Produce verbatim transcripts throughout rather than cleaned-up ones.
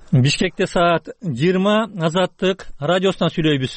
Бишкекте саат жыйырма Азаттык радиосунан сүйлөйбүз.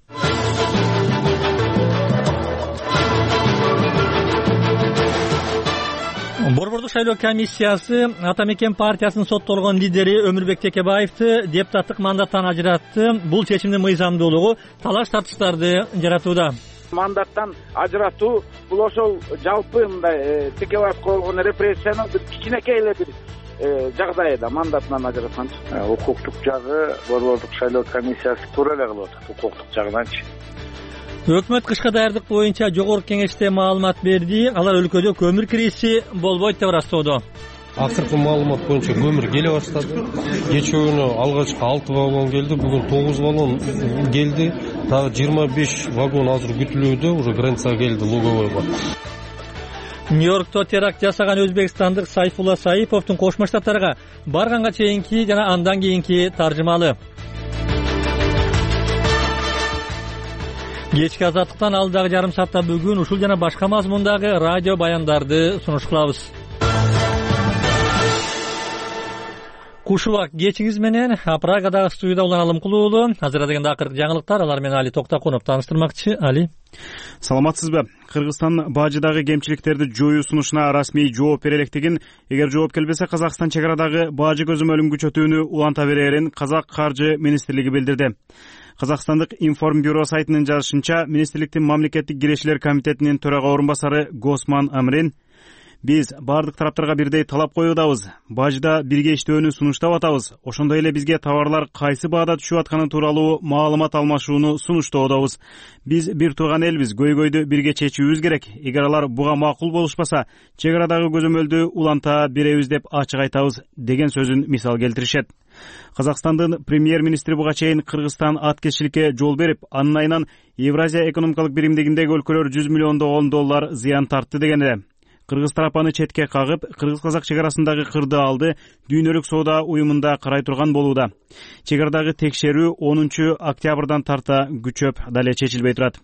Борбордук шайлоо комиссиясы Ата Мекен партиясынын соттолгон лидери Өмүрбек Текебаевди депутаттык мандаттан ажыратты. Бул чечимдин мыйзамдуулугу талаш тартыштарды жаратууда. Мандаттан ажыратуу бул ошол жалпы мындай Текебаевге болгон репрессиянын бир кичинекей эле бир жагдайда мандатынан ажыраткан. Укуктук жагы борбордук шайлоо комиссиясы туура эле кылып атат укуктук жагынанчы. Өкмөт кышка даярдык боюнча жогорку кеңеште маалымат берди. Алар өлкөдө көмүр кризи болбойт деп ырастоодо. Акыркы маалымат боюнча көмүр келе баштады. Кечөөнү алгачкы алты вагон келди, бүгүн тогуз вагон келди. Дагы жыйырма беш вагон азыр күтүлүүдө, уже границага келди Луговойго. Нью-Йоркто теракт жасаган өзбекстандык Сайфулла Саиповдун Кошмо Штаттарга барганга чейинки жана андан кийинки таржымалы. Кечки азаттыктан алдагы жарым саатта бүгүн ушул жана башка мазмундагы радио баяндарды сунуш кылабыз. Кушубак кечиңиз менен Прагадагы студияда уланалым кылуулу. Азыр дегенде акыркы жаңылыктар, алар менен Али Токтакунов тааныштырмакчы. Али. Саламатсызбы? Кыргызстан бажыдагы кемчиликтерди жоюу сунушуна расмий жооп бере электигин, эгер жооп келбесе Казакстан чек арадагы бажы көзөмөлүн күчөтүүнү уланта берерин Казак каржы министрлиги билдирди. Казакстандык информбюро сайтынын жазышынча, министрликтин мамлекеттик кирешилер комитетинин төрага орун басары Госман Амрин: биз бардык тараптарга бирдей талап коюудабыз. Бажыда бирге иштөөнү сунуштап атабыз. Ошондой эле бизге товарлар кайсы баада түшүп атканы тууралуу маалымат алмашууну сунуштоодобуз. Биз бир тууган элбиз, көйгөйдү бирге чечүүбүз керек. Эгер алар буга макул болушпаса, чек арадагы көзөмөлдү уланта беребиз деп ачык айтабыз, деген сөзүн мисал келтиришет. Казакстандын премьер-министри буга чейин Кыргызстан аткезчиликке жол берип, анын айынан Евразия экономикалык биримдигиндеги өлкөлөр жүз миллиондогон доллар зыян тартты деген эле. Кыргыз тарапаны четке кагып, кыргыз-казак чек арасындагы кырды алды дүйнөлүк соода уюмунда карай турган болууда. Чек арадагы текшерүү онунчу октябрдан тарта күчөп дале чечилбей турат.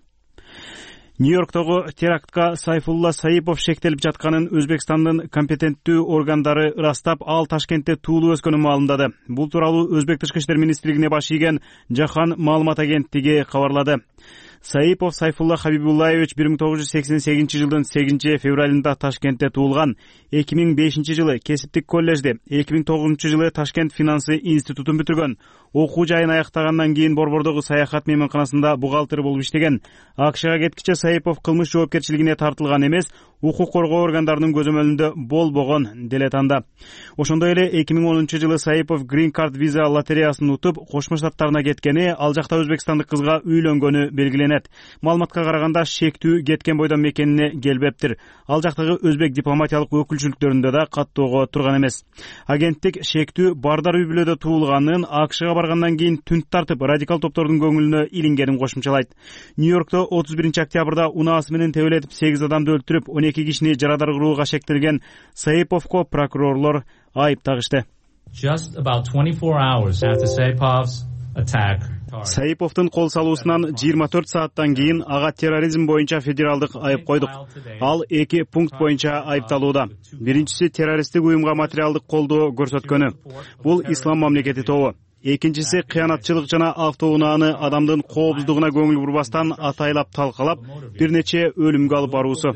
Нью-Йорктогу терактка Сайфулла Саипов шектелип жатканын Өзбекстандын компетенттүү органдары ырастап, ал Ташкентте туулуп өскөнүн маалымдады. Бул тууралуу Өзбек тышкы иштер министрлигине баш ийген Жахан маалымат агенттиги кабарлады. Саипов Сайфулла Хабибуллаевич бир миң тогуз жүз сексен сегизинчи жылдын сегизинчи февралында Ташкентте туулган. эки миң бешинчи жылы кесиптик коллежди, эки миң тогузунчу жылы Ташкент финансы институтун бүтүргөн. Окуу жайын аяктагандан кийин Борбордогу саяхат мейманканасында бухгалтер болуп иштеген. АКШга кеткиче Саипов кылмыш жоопкерчилигине тартылган эмес, укук коргоо органдарынын көзөмөлүндө болбогон делет анда. Ошондой эле эки миң онунчу жылы Саипов Green Card виза лотереясын утуп, Кошмо Штаттарына кеткени, ал жакта өзбекстандык кызга үйлөнгөнү белгиленет. Маалыматка караганда шектүү кеткен бойдон мекенине келбептир. Ал жактагы өзбек дипломатиялык өкүлчүлүктөрүндө да каттоого турган эмес. Агенттик шектүү Бардар үй бүлөдө туулганын, АКШга баргандан кийин түнт тартып, радикал топтордун көңүлүнө илингенин кошумчалайт. Нью-Йоркто отуз биринчи октябрда унаасы менен тебелетип сегиз адамды өлтүрүп, он эки кишини жарадар кырууга шектелген Саиповго прокурорлор айып тагышты. Just about twenty-four hours after Saipov's attack, Саиповдун кол салуусунан жыйырма төрт сааттан кийин ага терроризм боюнча федералдык айып койдук. Ал эки пункт боюнча айыпталууда. Биринчиси террористтик уюмга материалдык колдоо көрсөткөнү. Бул ислам мамлекети тобу. Экинчиси кыянатчылык жана автоунааны адамдын коопсуздугуна көңүл бурбастан атайлап талкалап, бир нече өлүмгө алып баруусу,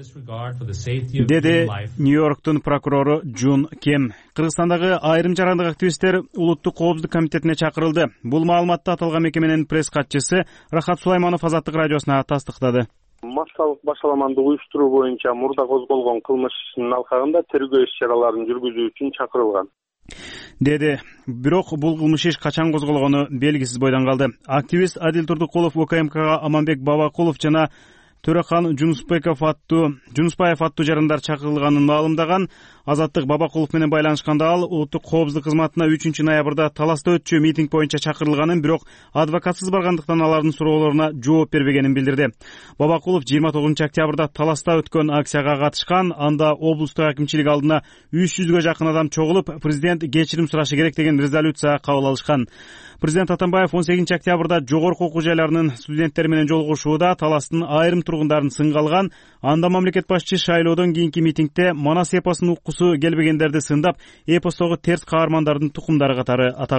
деди Нью-Йорктун прокурору Джун Кем. Кыргызстандагы айрым жарандык активисттер улуттук коопсуздук комитетине чакырылды. Бул маалыматты аталган мекеменин пресс катчысы Рахат Сулайманов Азаттык радиосуна тастыктады. Массалык башаламанды уюштуруу боюнча мурда козголгон кылмыш ишинин алкагында тергөө иш-чараларын жүргүзүү үчүн чакырылган, деди. Бирок бул кылмыш иш качан козголгону белгисиз бойдон калды. Активист Адил Турдукулов УКМКга Аманбек Бабакулов жана Төрахан Жунуспеков аттуу Жунуспаев аттуу жарандар чакырылганын маалымдаган. Азаттык Бабакулов менен байланышканда ал улуттук коопсуздук кызматына үчүнчү ноябрда Таласта өтчү митинг боюнча чакырылганын, бирок адвокатсыз баргандыктан алардын суроолоруна жооп бербегенин билдирди. Бабакулов жыйырма тогузунчу октябрда Таласта өткөн акцияга катышкан. Анда облустук акимчилик алдына үч жүзгө жакын адам чогулуп, президент кечирим сурашы керек деген резолюция кабыл алышкан. Президент Атамбаев он сегизинчи октябрда жогорку окуу жайларынын студенттери менен жолугушууда Таластын айрым тургундарын сынга алган. Анда мамлекет башчы шайлоодон кийинки митингде Манас эпосунун уккусу келбегендерди сындап, эпостогу терс каармандардын тукумдары катары атаган.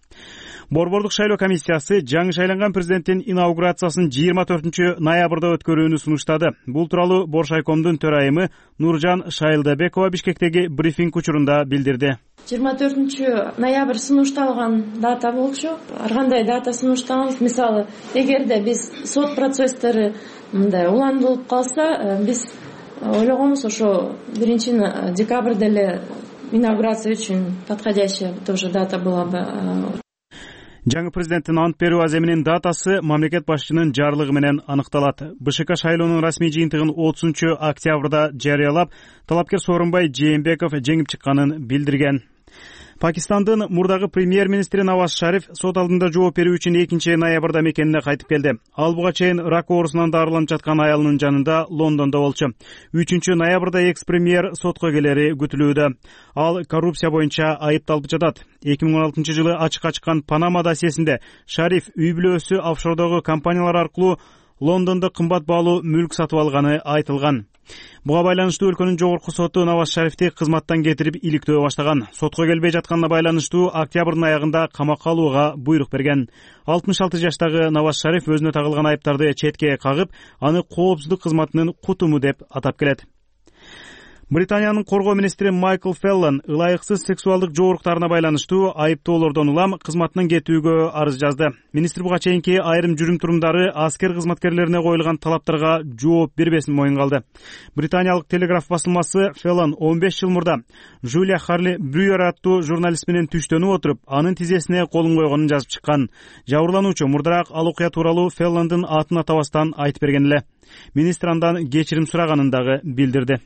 Борбордук шайлоо комиссиясы жаңы шайланган президенттин инаугурациясын жыйырма төртүнчү ноябрда өткөрүүнү сунуштады. Бул тууралуу Боршайкомдун төрайымы Нуржан Шайылдабекова Бишкектеги брифинг учурунда билдирди. жыйырма төртүнчү ноябрь сунушталган дата болчу. Ар кандай дата сунушталган, мисалы, эгерде биз сот процесстери мындай уландырылып калса, биз ойлогонбуз ошо биринчи декабрда эле инаугурация үчүн подходящая тоже дата была бы. Жаңы президенттин ант берүү аземинин датасы мамлекет башчынын жарлыгы менен аныкталат. БШК шайлоонун расмий жыйынтыгын отузунчу октябрда жарыялап, талапкер Сооронбай Жээнбеков жеңип чыкканын билдирген. Пакистандын мурдагы премьер-министри Наваз Шариф сот алдында жооп берүү үчүн экинчи ноябрда мекенине кайтып келди. Ал буга чейин рак оорусунан дарыланып жаткан аялынын жанында Лондондо болчу. үчүнчү ноябрда экс-премьер сотко келери күтүлүүдө. Ал коррупция боюнча айыпталып жатат. эки миң он алтынчы жылы ачыкка чыккан Панама досьесинде Шариф үй бүлөсү офшордогу компаниялар аркылуу Лондондо кымбат баалуу мүлк сатып алганы айтылган. Буга байланыштуу өлкөнүн жогорку соту Наваз Шарифти кызматтан кетирип иликтөө баштаган. Сотко келбей жатканына байланыштуу октябрдын аягында камакка алууга буйрук берген. алтымыш алты жаштагы Наваз Шариф өзүнө тагылган айыптарды четке кагып, аны коопсуздук кызматынын кутуму деп атап келет. Британиянын коргоо министри Майкл Феллон ылайыксыз сексуалдык жооруктарына байланыштуу айыптоолордон улам кызматынан кетүүгө арыз жазды. Министр буга чейинки айрым жүрүм-турумдары аскер кызматкерлерине коюлган талаптарга жооп бербесин моюнга алды. Британиялык Телеграф басылмасы Феллон он беш жыл мурда Жулия Харли Брюер аттуу журналист менен түштөнүп отуруп, анын тизесине колун койгонун жазып чыккан. Жабырлануучу мурдараак ал окуя тууралуу Феллондун атын атабастан айтып берген эле. Министр андан кечирим сураганын дагы билдирди.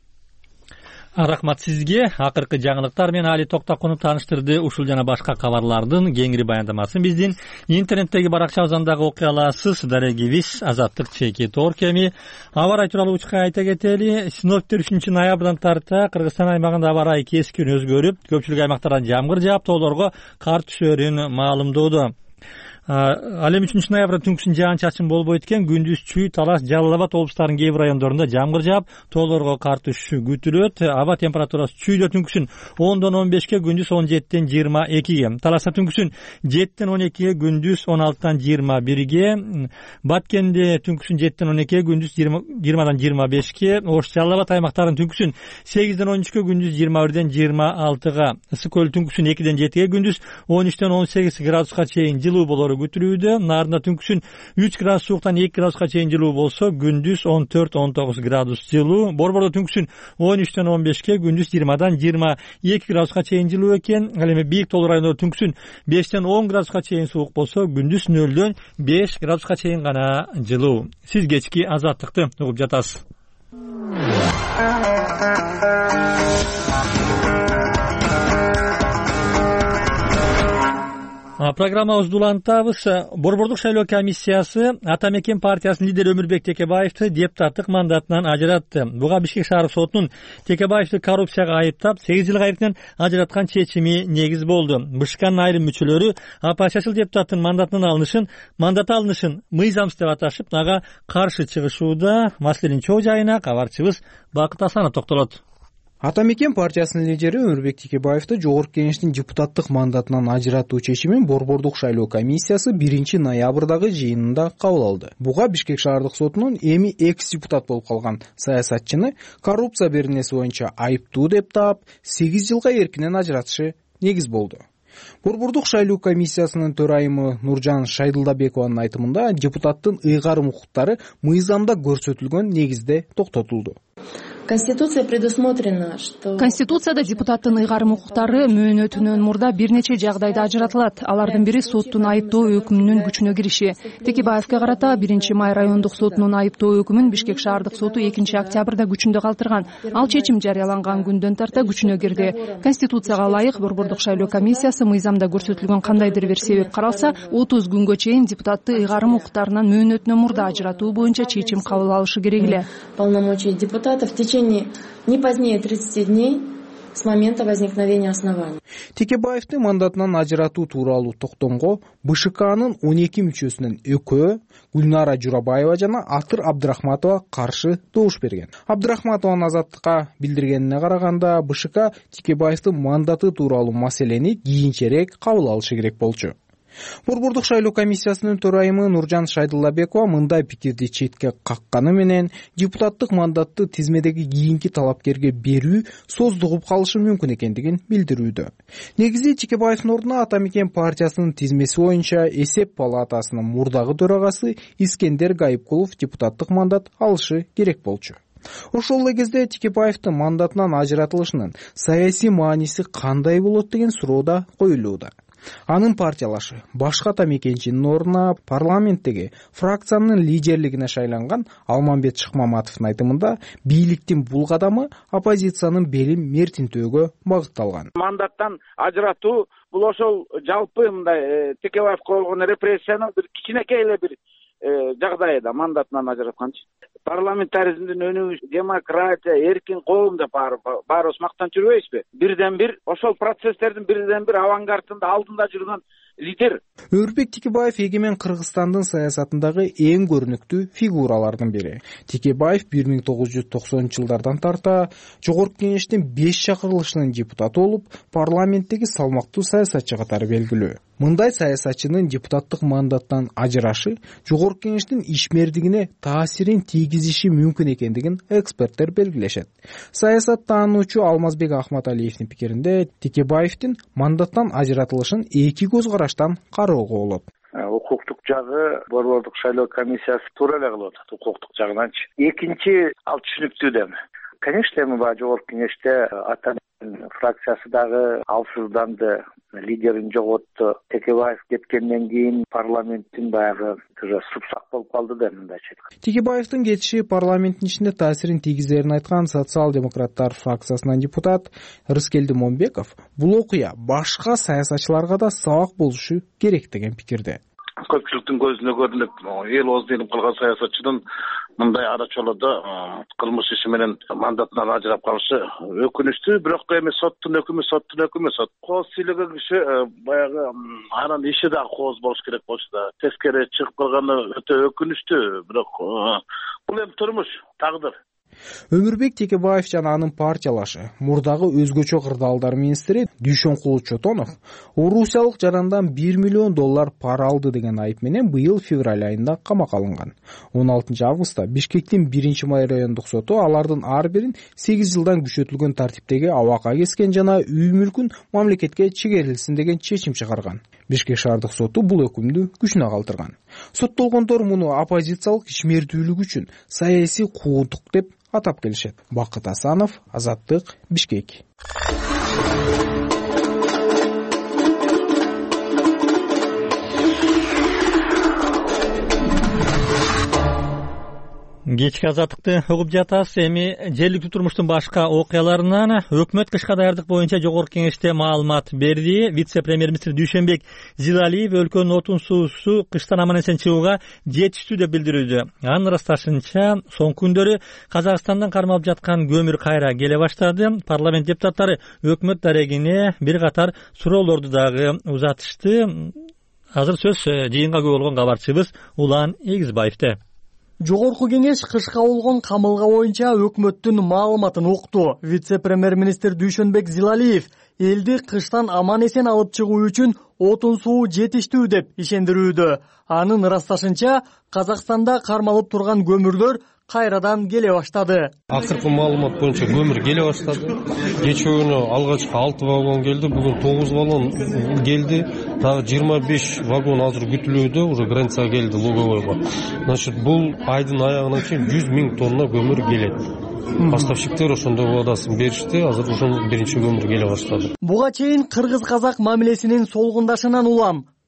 Рахмат сизге. Акыркы жаңылыктар менен Али Токтакунов тааныштырды. Ушул жана башка кабарлардын кеңири баяндамасын биздин интернеттеги баракчабыздан дагы окуй аласыз. Дарегибиз Азаттык чеки Торкеми. Аба ырайы тууралуу учка айта кетели. Синоптиктер үчүнчү ноябрдан тарта Кыргызстан аймагында аба ырайы кескин өзгөрүп, көпчүлүк аймактарда жамгыр жаап, тоолорго кар түшөрүн маалымдоодо. Ал эми үчүнчү ноябрда түнкүсүн жаан-чачын болбойт экен. Күндүз Чүй, Талас, Жалал Абад облустарынын кээ бир райондорунда жамгыр жаап, тоолорго кар түшүшү күтүлөт. Аба температурасы Чүйдө түнкүсүн ондон он бешке, күндүз он жетиден жыйырма экиге. Таласта түнкүсүн жетиден он экиге, күндүз он алтыдан жыйырма бирге. Баткенде түнкүсүн жетиден он экиге, күндүз жыйырмадан жыйырма бешке. Ош, Жалал Абад аймактарынын түнкүсүн сегизден он үчкө, күндүз жыйырма бирден жыйырма алтыга. Ысык көл түнкүсүн экиден жетиге, күндүз он үчтөн он сегиз градуска чейин жылуу болору күтүлүүдө. Нарында түнкүсүн үч градус сууктан эки градуска чейин жылуу болсо, күндүз он төрт он тогуз градус жылуу. Борбордо түнкүсүн он үчтөн он бешке, күндүз жыйырмадан жыйырма эки градуска чейин жылуу экен. Ал эми бийик тоолор райондордо түнкүсүн бештен он градуска чейин суук болсо, күндүз нөлдөн беш градуска чейин гана жылуу. Сиз кечки Азаттыкты угуп жатасыз. Программабызды улантабыз. Борбордук шайлоо комиссиясы Ата Мекен партиясынын лидери Өмүрбек Текебаевди депутаттык мандатынан ажыратты. Буга Бишкек шаардык сотунун Текебаевди коррупцияга айыптап сегиз жылга эркинен ажыраткан чечими негиз болду. БШКнын айрым мүчөлөрү оппозициялык депутаттын мандатынан алынышын, мандаты алынышын мыйзамсыз деп аташып, ага каршы чыгышууда. Маселенин чоо жайына кабарчыбыз Бакыт Асанов токтолот. Ата Мекен партиясынын лидери Өмүрбек Текебаевди жогорку кеңештин депутаттык мандатынан ажыратуу чечимин Борбордук шайлоо комиссиясы биринчи ноябрдагы жыйынында кабыл алды. Буга Бишкек шаардык сотунун эми экс депутат болуп калган саясатчыны коррупция беренеси боюнча айыптуу деп таап, сегиз жылга эркинен ажыратышы негиз болду. Борбордук шайлоо комиссиясынын төрайымы Нуржан Шайылдабекованын айтымында депутаттын ыйгарым укуктары мыйзамда көрсөтүлгөн негизде токтотулду. Конституция предусмотрена, что Конституцияда депутаттын ыйгарым укуктары мөөнөтүнөн мурда бир нече жагдайда ажыратылат. Алардын бири соттун айыптоо өкүмүнүн күчүнө кириши. Текебаевге карата биринчи май райондук сотунун айыптоо өкүмүн Бишкек шаардык соту экинчи октябрда күчүндө калтырган. Ал чечим жарыяланган күндөн тарта күчүнө кирди. Конституцияга ылайык Борбордук шайлоо комиссиясы мыйзамда көрсөтүлгөн кандайдыр бир себеп каралса, отуз күнгө чейин депутатты ыйгарым укуктарынан мөөнөтүнөн мурда ажыратуу боюнча чечим кабыл алышы керек эле. Полномочия депутатов в течение не позднее тридцати дней с момента возникновения оснований. Текебаевди мандатынан ажыратуу тууралуу токтомго БШКнын он эки мүчөсүнөн экөө, Гүлнара Журабаева жана Атыр Абдрахматова каршы добуш берген. Абдрахматованын Азаттыкка билдиргенине караганда, БШК Текебаевдин мандаты тууралуу маселени кийинчерээк кабыл алышы керек болчу. Борбордук шайлоо комиссиясынын төрайымы Нуржан Шайдуллабекова мындай пикирди четке какканы менен депутаттык мандатты тизмедеги кийинки талапкерге берүү создугуп калышы мүмкүн экендигин билдирүүдө. Негизи Текебаевдин ордуна Ата Мекен партиясынын тизмеси боюнча эсеп палатасынын мурдагы төрагасы Искендер Гайыпкулов депутаттык мандат алышы керек болчу. Ошол эле кезде Текебаевдин мандатынан ажыратылышынын саясий мааниси кандай болот деген суроо да коюлууда. Анын партиялашы башка Ата Мекенчинин ордуна парламенттеги фракциянын лидерлигине шайланган Алмамбет Шыкмаматовдун айтымында бийликтин бул кадамы оппозициянын белин мертинтөөгө багытталган. Мандаттан ажыратуу бул ошол жалпы мындай Текебаевге койгон репрессиянын бир кичинекей эле бир жагдайы да мандатынан ажыратканчы. Парламентаризмдин өнүгүш, демократия, эркин коом деп баарыбыз мактанып жүрбөйбүзбү? Бирден бир ошол процесстердин бирден бир авангардында алдында жүргөн лидер. Өмүрбек Текебаев эгемен Кыргызстандын саясатындагы эң көрүнүктүү фигуралардын бири. Текебаев бир миң тогуз жүз токсонунчу жылдардан тарта Жогорку Кеңештин беш чакырылышынын депутаты болуп, парламенттеги салмактуу саясатчы катары белгилүү. Мындай саясатчынын депутаттык мандаттан ажырашы Жогорку Кеңештин ишмердигине таасирин тийгизиши мүмкүн экендигин эксперттер белгилешет. Саясат таануучу Алмазбек Ахматалиевдин пикиринде Текебаевдин мандаттан ажыратылышын эки көз караштан кароого болот. Укуктук жагы борбордук шайлоо комиссиясы туура эле кылып атат укуктук жагынанчы. Экинчи ал түшүнүктүү дем. Конечно, эми баягы Жогорку Кеңеште Ата фракциясы дагы алсызданды, лидерин жоготту. Текебаев кеткенден кийин парламенттин баягы супсак болуп калды да мындайча. Текебаевдин кетиши парламенттин ичинде таасирин тийгизерин айткан социал-демократтар фракциясынан депутат Рыскелди Момбеков бул окуя башка саясатчыларга да сабак болушу керек деген пикирде. Көпчүлүктүн көзүнө көрүнүп, эл оозденип калган саясатчынын мындай ара чолодо кылмыш иши менен мандатынан ажырап калышы өкүнүчтүү, бирок эми соттун өкүмү соттун өкүмү сот. Кооз сүйлөгөн киши баягы анын иши да кооз болуш керек болчу да. Тескери чыгып калганы өтө өкүнүчтүү, бирок бул эми турмуш, тагдыр. Өмүрбек Текебаев жана анын партиялашы мурдагы өзгөчө кырдаалдар министри Дүйшөнкул Чотонов орусиялык жарандан бир миллион доллар пара алды деген айып менен быйыл февраль айында камакка алынган. он алтынчы августта Бишкектин биринчи май райондук соту алардын ар бирин сегиз жылдан күчөтүлгөн тартиптеги абакка кескен жана үй мүлкүн мамлекетке чегерилсин деген чечим чыгарган. Бишкек шаардык соту бул өкүмдү күчүнө калтырган. Соттолгондор муну оппозициялык ишмердүүлүк үчүн саясий куудук деп атап келишет. Бакыт Асанов, Азаттык, Бишкек. Кечки азаттыкты угуп жатасыз. Эми жергиликтүү турмуштун башка окуяларынан өкмөт кышка даярдык боюнча Жогорку Кеңеште маалымат берди. Вице-премьер-министр Дүйшөнбек Зилалиев өлкөнүн отун суусу кыштан аман эсен чыгууга жетиштүү деп билдирүүдө. Анын ырасташынча, соңку күндөрү Казакстандан кармалып жаткан көмүр кайра келе баштады. Парламент депутаттары өкмөт дарегине бир катар суроолорду дагы узатышты. Азыр сөз жыйынга күбө болгон кабарчыбыз Улан Эгизбаевде. Жогорку Кеңеш кышка болгон камылга боюнча өкмөттүн маалыматын укту. Вице-премьер-министр Дүйшөнбек Зилалиев элди кыштан аман эсен алып чыгуу үчүн отун суу жетиштүү деп ишендирүүдө. Анын ырасташынча, Казакстанда кармалып турган көмүрлөр кайрадан келе баштады. Акыркы маалымат боюнча көмүр келе баштады. Кечээ күнү алгачкы алты вагон келди, бүгүн тогуз вагон келди. Дагы жыйырма беш вагон азыр күтүлүүдө, уже границага келди Луговойго. Значит, бул айдын аягына чейин жүз миң тонна көмүр келет. Поставщиктер ошондой вадасын беришти, азыр ошол биринчи көмүр келе баштады. Буга чейин кыргыз-казак мамилесинин солгундашынан улам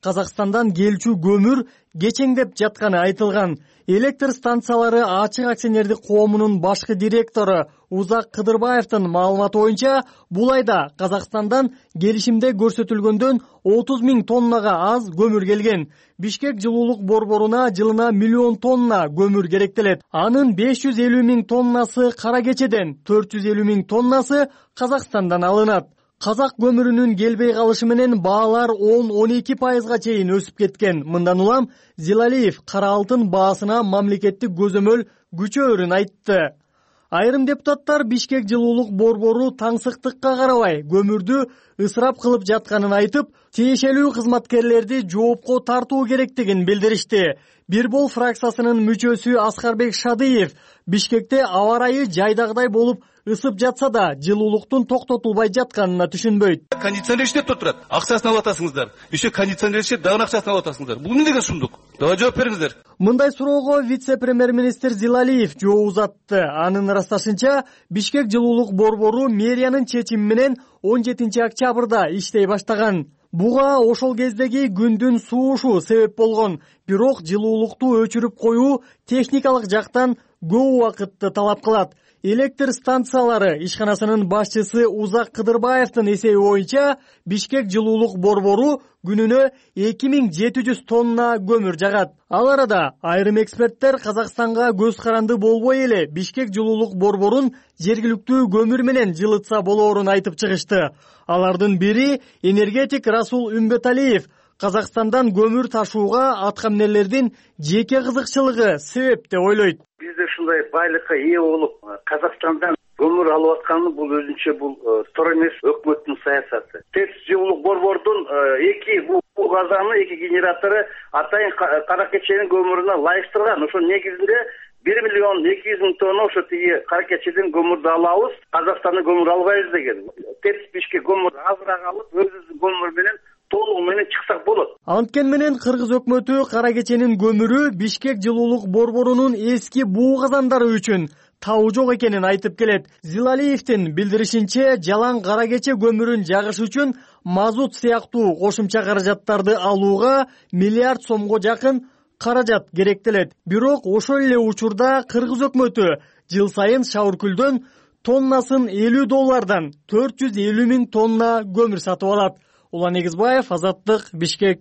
Казакстандан келчү көмүр кечеңдеп жатканы айтылган. Электр станциялары ачык акционердик коомунун башкы директору Узак Кыдырбаевдин маалыматы боюнча, бул айда Казакстандан келишимде көрсөтүлгөндөн отуз миң тоннага аз көмүр келген. Бишкек жылуулук борборуна жылына миллион тонна көмүр керектелет. Анын беш жүз элүү миң тоннасы Кара Кечеден, төрт жүз элүү миң тоннасы Казакстандан алынат. Казак көмүрүнүн келбей калышы менен баалар он он эки пайызга чейин өсүп кеткен. Мындан улам Зилалиев кара алтын баасына мамлекеттик көзөмөл күчөөрүн айтты. Айрым депутаттар Бишкек жылуулук борбору таңсыктыкка карабай көмүрдү ысырап кылып жатканын айтып, тиешелүү кызматкерлерди жоопко тартуу керектигин билдиришти. Бирбол фракциясынын мүчөсү Аскарбек Шадыев Бишкекте аба ырайы жайдагыдай болуп ысып жатса да, жылуулуктун токтотулбай жатканына түшүнбөйт. Кондиционер иштеп турат, акчасын алып атасыңыздар. Еще кондиционер иштеп, дагы акчасын алып атасыңыздар. Бул эмне деген сумдук? Давай жооп бериңиздер. Мындай суроого вице-премьер-министр Зилалиев жооп узатты. Анын ырасташынча, Бишкек жылуулук борбору мэриянын чечими менен он жетинчи октябрда иштей баштаган. Буга ошол кездеги күндүн суушу себеп болгон. Бирок жылуулукту өчүрүп коюу техникалык жактан көп убакытты талап кылат. Электр станциялары ишканасынын башчысы Узак Кыдырбаевдин эсеби боюнча, Бишкек жылуулук борбору күнүнө эки миң жети жүз тонна көмүр жагат. Ал арада айрым эксперттер Казакстанга көз каранды болбой эле Бишкек жылуулук борборун жергиликтүү көмүр менен жылытса болоорун айтып чыгышты. Алардын бири энергетик Расул Үмбеталиев. Казакстандан көмүр ташууга аткамнерлердин жеке кызыкчылыгы себеп деп ойлойт. Бизде ушундай байлыкка ээ болуп, Казакстандан көмүр алып атканы бул өзүнчө бул туура эмес өкмөттүн саясаты. ТЭЦ жылуулук борбордун эки бул газаны, эки генератору атайын Кара Кеченин көмүрүнө ылайыштырган. Ошо негизинде бир миллион эки жүз миң тонна ошо тиги Кара Кечеден көмүрдү алабыз, Казакстандан көмүр албайбыз деген. ТЭЦ Бишкек көмүр азыраак алып, өзүбүздүн көмүр менен толугу менен чыксак болот. Анткени менен Кыргыз өкмөтү Кара Кеченин көмүрү Бишкек жылуулук борборунун эски буу казандары үчүн табуу жок экенин айтып келет. Зилалиевдин билдиришинче, жалаң Кара Кече көмүрүн жагыш үчүн мазут сыяктуу кошумча каражаттарды алууга миллиард сомго жакын каражат керектелет. Бирок ошол эле учурда Кыргыз өкмөтү жыл сайын Шавыркүлдөн тоннасын элүү доллардан төрт жүз элүү миң тонна көмүр сатып алат. Улан Эгизбаев, Азаттык, Бишкек.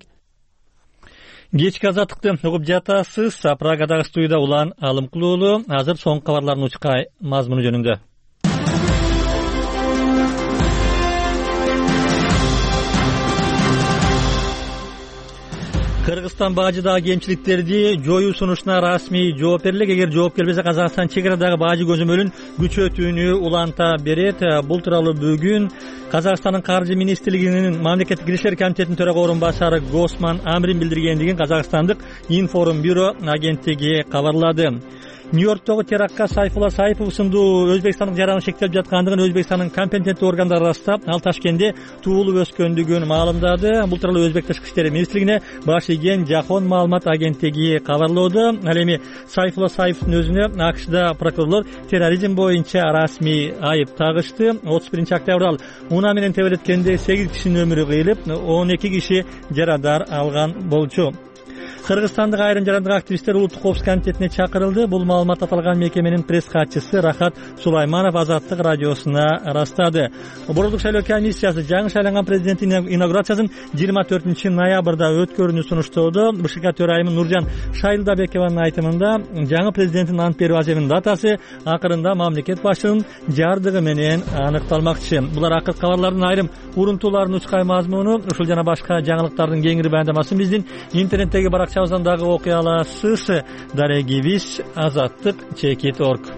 Кечки азаттыкты угуп жатасыз. Прагадагы студияда Улан Алымкулуулу. Азыр соңку кабарлардын учкай мазмуну жөнүндө. Кыргызстан бажыдагы кемчиликтерди жоюу сунушуна расмий жооп берилет. Эгер жооп келбесе, Казакстан чек-арадагы бажы көзөмөлүн күчөтүүнү уланта берет. Бул тууралуу бүгүн Казакстандын каржы министрлигинин мамлекеттик киришер комитетинин төрага орун басары Госман Амрин билдиргендигин Казакстандык Информ бюро агенттиги кабарлады. Нью-Йорктогу терактка Сайфулла Сайпов сындуу Өзбекстандык жараны шектелип жаткандыгын Өзбекстандын компетенттүү органдары ырастап, ал Ташкентте туулуп өскөндүгүн маалымдады. Бул тууралуу Өзбек тышкы иштер министрлигине баш ийген Жахон маалымат агенттиги кабарлоодо. Ал эми Сайфулла Сайповдун өзүнө АКШда прокурорлор терроризм боюнча расмий айып тагышты. отуз биринчи октябрда ал унаа менен тебелеткенде сегиз кишинин өмүрү кыйылып, он эки киши жарадар алган болчу. Кыргызстандык айрым жарандык активисттер улуттук коопсуздук комитетине чакырылды. Бул маалымат аталган мекеменин пресс катчысы Рахат Сулайманов Азаттык радиосуна ырастады. Борбордук шайлоо комиссиясы жаңы шайланган президенттин инаугурациясын жыйырма төртүнчү ноябрда өткөрүүнү сунуштоодо. БШК төрайымы Нуржан Шайылдабекованын айтымында, жаңы президенттин ант берүү аземинин датасы акырында мамлекет башчынын жардыгы менен аныкталмакчы. Булар акыркы кабарлардын айрым урунтууларынын учкай мазмуну. Ушул жана башка жаңылыктардын кеңири баяндамасын биздин интернеттеги баракчабыздан дагы окуй аласыз. Дарегибиз азаттык чекит точка орг.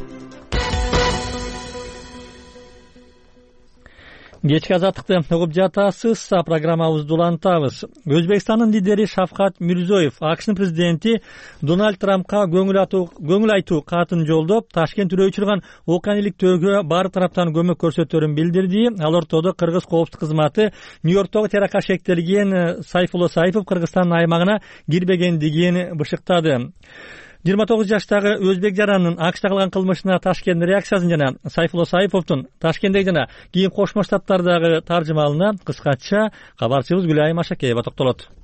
Кечки азаттыкты угуп жатасыз. Программабызды улантабыз. Өзбекстандын лидери Шавкат Мирзиёев АКШнын президенти Дональд Трампка көңүл айтуу катын жолдоп, Ташкент үрөй учурган окуяны иликтөөгө баардык тараптан көмөк көрсөтөөрүн билдирди. Ал ортодо Кыргыз коопсуздук кызматы Нью-Йорктогу терактка шектелген Сайфулла Сайпов Кыргызстандын аймагына кирбегендигин бышыктады. жыйырма тогуз жаштагы өзбек жаранынын АКШда кылган кылмышына Ташкенттин реакциясын жана Сайфулла Сайповдун Ташкенттеги жана кийин Кошмо Штаттардагы таржымалына кыскача кабарчыбыз Гүлайым Ашакеева токтолот.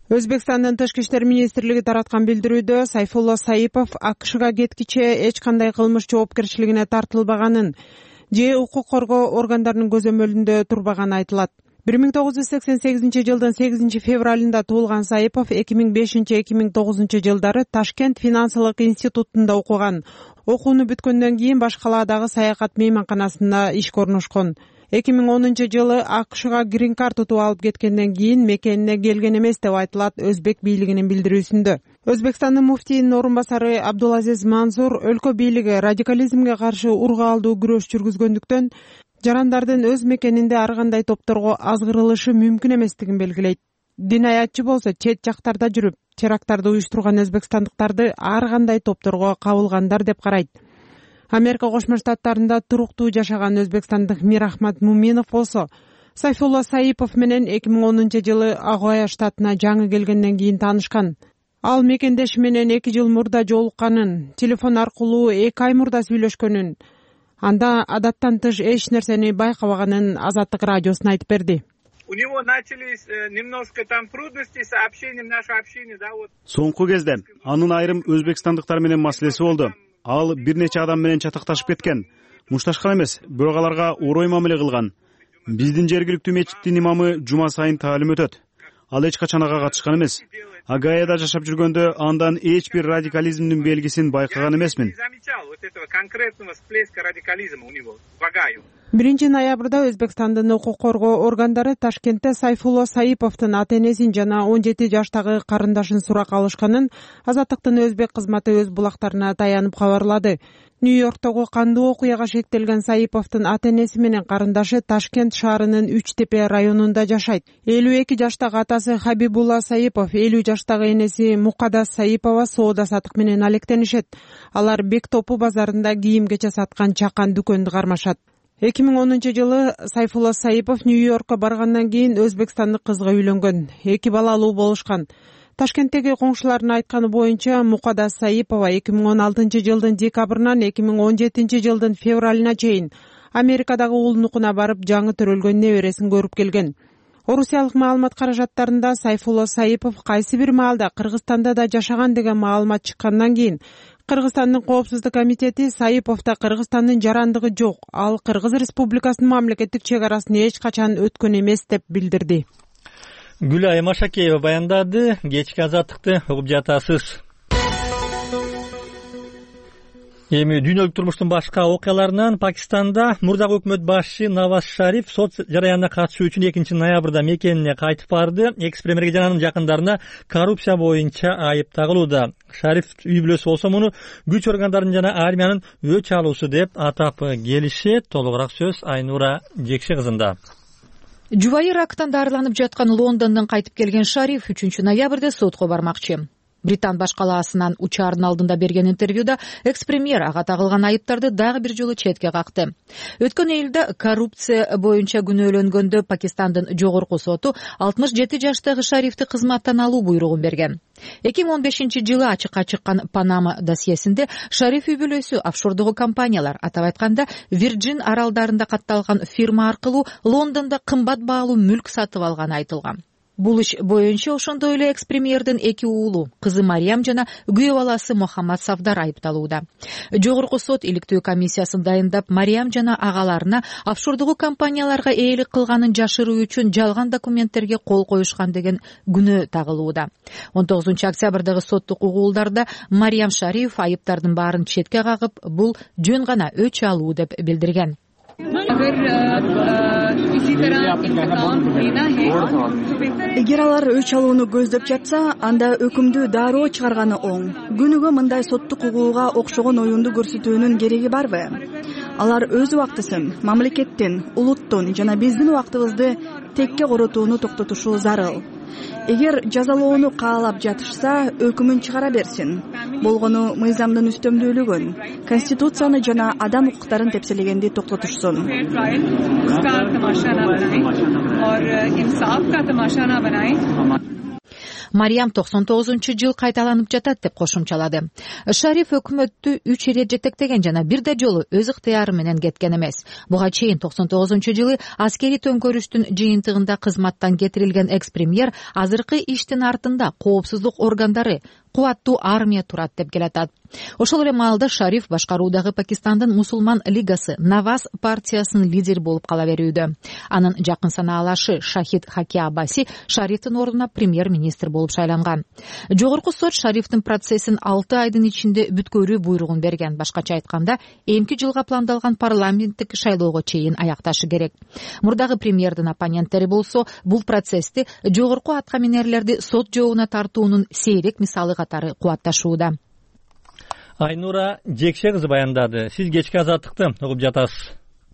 Өзбекстандын Тышкы иштер министрлиги тараткан билдирүүдө Сайфулла Саипов АКШга кеткиче эч кандай кылмыш жоопкерчилигине тартылбаганын же укук коргоо органдарынын көзөмөлүндө турбаганы айтылат. бир миң тогуз жүз сексен сегизинчи жылдын сегизинчи февралында туулган Саипов эки миң бешинчи эки миң тогузунчу жылдары Ташкент финансылык институтунда окуган. Окууну бүткөндөн кийин баш калаадагы саякат мейманканасында ишке орношкон. эки миң онунчу жылы АКШга грин карт утуп алып кеткенден кийин мекенине келген эмес деп айтылат өзбек бийлигинин билдирүүсүндө. Өзбекстандын муфтийинин орун басары Абдулазиз Мансур өлкө бийлиги радикализмге каршы ургаалдуу күрөш жүргүзгөндүктөн жарандардын өз мекенинде ар кандай топторго азгырылышы мүмкүн эместигин белгилейт. Динаятчы болсо чет жактарда жүрүп теракттарды уюштурган өзбекстандыктарды ар кандай топторго кабылгандар деп карайт. Америка Кошмо Штаттарында туруктуу жашаган өзбекстандык Мирахмат Муминов болсо Сайфулла Саипов менен эки миң онунчу жылы Агуая штатына жаңы келгенден кийин таанышкан. Ал мекендеши менен эки жыл мурда жолукканын, телефон аркылуу эки ай мурда сүйлөшкөнүн, анда адаттан тыш эч нерсени байкабаганын Азаттык радиосуна айтып берди. У него начались немножко там трудности с общением нашей общины, да, вот. Соңку кезде анын айрым өзбекстандыктар менен маселеси болду. Ал бир нече адам менен чатакташып кеткен. Мушташкан эмес, бирок аларга орой мамиле кылган. Биздин жергиликтүү мечиттин имамы жума сайын таалим өтөт. Ал эч качан ага катышкан эмес. Агаяда жашап жүргөндө андан эч бир радикализмдин белгисин байкаган эмесмин. биринчи ноябрда Өзбекстандын укук коргоо органдары Ташкентте Сайфулла Саиповдун ата-энесин жана он жети жаштагы карындашын суракка алышканын Азаттыктын өзбек кызматы өз булактарына таянып кабарлады. Нью-Йорктогу кандуу окуяга шектелген Саиповдун ата-энеси менен карындашы Ташкент шаарынын Үч Тепе районунда жашайт. элүү эки жаштагы атасы Хабибулла Саипов, элүү жаштагы энеси Мукадас Саипова соода сатык менен алектенишет. Алар Бектопу базарында кийим-кече саткан чакан дүкөндү кармашат. эки миң онунчу жылы Сайфулла Саипов Нью-Йоркко баргандан кийин өзбекстандык кызга үйлөнгөн. Эки балалуу болушкан. Ташкенттеги коңшулардын айтканы боюнча Мукадас Саипова эки миң он алтынчы жылдын декабрынан эки миң он жетинчи жылдын февралына чейин Америкадагы уулунукуна барып жаңы төрөлгөн небересин көрүп келген. Орусиялык маалымат каражаттарында Сайфулла Саипов кайсы бир маалда Кыргызстанда да жашаган деген маалымат чыккандан кийин Кыргызстандын коопсуздук комитети Саиповдо Кыргызстандын жарандыгы жок, ал Кыргыз Республикасынын мамлекеттик чек арасын эч качан өткөн эмес деп билдирди. Гүлай Машакеева баяндады. Кечки Азаттыкты угуп жатасыз. Эми дүйнөлүк турмуштун башка окуяларынан Пакистанда мурдагы өкмөт башчы Наваз Шариф сот жараянына катышуу үчүн экинчи ноябрда мекенине кайтып барды. Экс-премьерге жана анын жакындарына коррупция боюнча айып тагылууда. Шариф үй бүлөсү болсо муну күч органдарынын жана армиянын өч алуусу деп атап келишет. Толугураак сөз Айнура Жекши кызында. Жубайы рактан дарыланып жаткан Лондондон кайтып келген Шариф үчүнчү ноябрда сотко бармакчы. Британ баш калаасынын учаардын алдында берген интервьюда экс-премьер ага тагылган айыптарды дагы бир жолу четке какты. Өткөн июлда коррупция боюнча күнөөлөнгөндө Пакистандын жогорку соту алтымыш жети жаштагы Шарифти кызматтан алуу буйругун берген. эки миң он бешинчи жылы ачыкка чыккан Панама досьесинде Шариф үй бүлөсү офшордогу компаниялар, атап айтканда Вирджин аралдарында катталган фирма аркылуу Лондондо кымбат баалуу мүлк сатып алганы айтылган. Бул иш боюнча ошондой эле экс-премьердин эки уулу, кызы Мариям жана күйөө баласы Мухаммад Савдар айыпталууда. Жогорку сот иликтөө комиссиясын дайындап, Мариям жана агаларына офшордогу компанияларга ээлик кылганын жашыруу үчүн жалган документтерге кол коюшкан деген күнөө тагылууда. он тогузунчу октябрдагы соттук угуулдарда Мариям Шариф айыптардын баарын четке кагып, бул жөн гана өч алуу деп билдирген. Эгер алар өч алууну көздөп жатса, анда өкүмдү дароо чыгарганы оң. Күнүгө мындай соттук угууга окшогон оюнду көрсөтүүнүн кереги барбы? Алар өз убактысын, мамлекеттин, улуттун жана биздин убактыбызды текке коротууну токтотушу зарыл. Эгер жазалоону каалап жатышса, өкүмүн чыгара берсин. Болгону мыйзамдын үстөмдүүлүгүн, конституцияны жана адам укуктарын тепселегенди токтотушсун. Мариям токсон тогузунчу жыл кайталанып жатат деп кошумчалады. Шариф өкмөттү үч ирет жетектеген жана бир да жолу өз ыктыяры менен кеткен эмес. Буга чейин токсон тогузунчу жылы аскери төңкөрүштүн жыйынтыгында кызматтан кетирилген экс-премьер азыркы иштин артында коопсуздук органдары, кубаттуу армия турат деп келатат. Ошол эле маалда Шариф башкаруудагы Пакистандын мусулман лигасы Наваз партиясынын лидери болуп кала берүүдө. Анын жакын санаалашы Шахид Хаки Абаси Шарифтин ордуна премьер-министр болуп шайланган. Жогорку сот Шарифтин процессин алты айдын ичинде бүткөрүү буйругун берген. Башкача айтканда, эмки жылга пландалган парламенттик шайлоого чейин аякташы керек. Мурдагы премьердин оппоненттери болсо, бул процессти жогорку атка минерлерди сот жообуна тартуунун сейрек мисалы катары кубатташууда. Айнура Жекше кызы баяндады. Сиз кечки азаттыкты угуп жатасыз.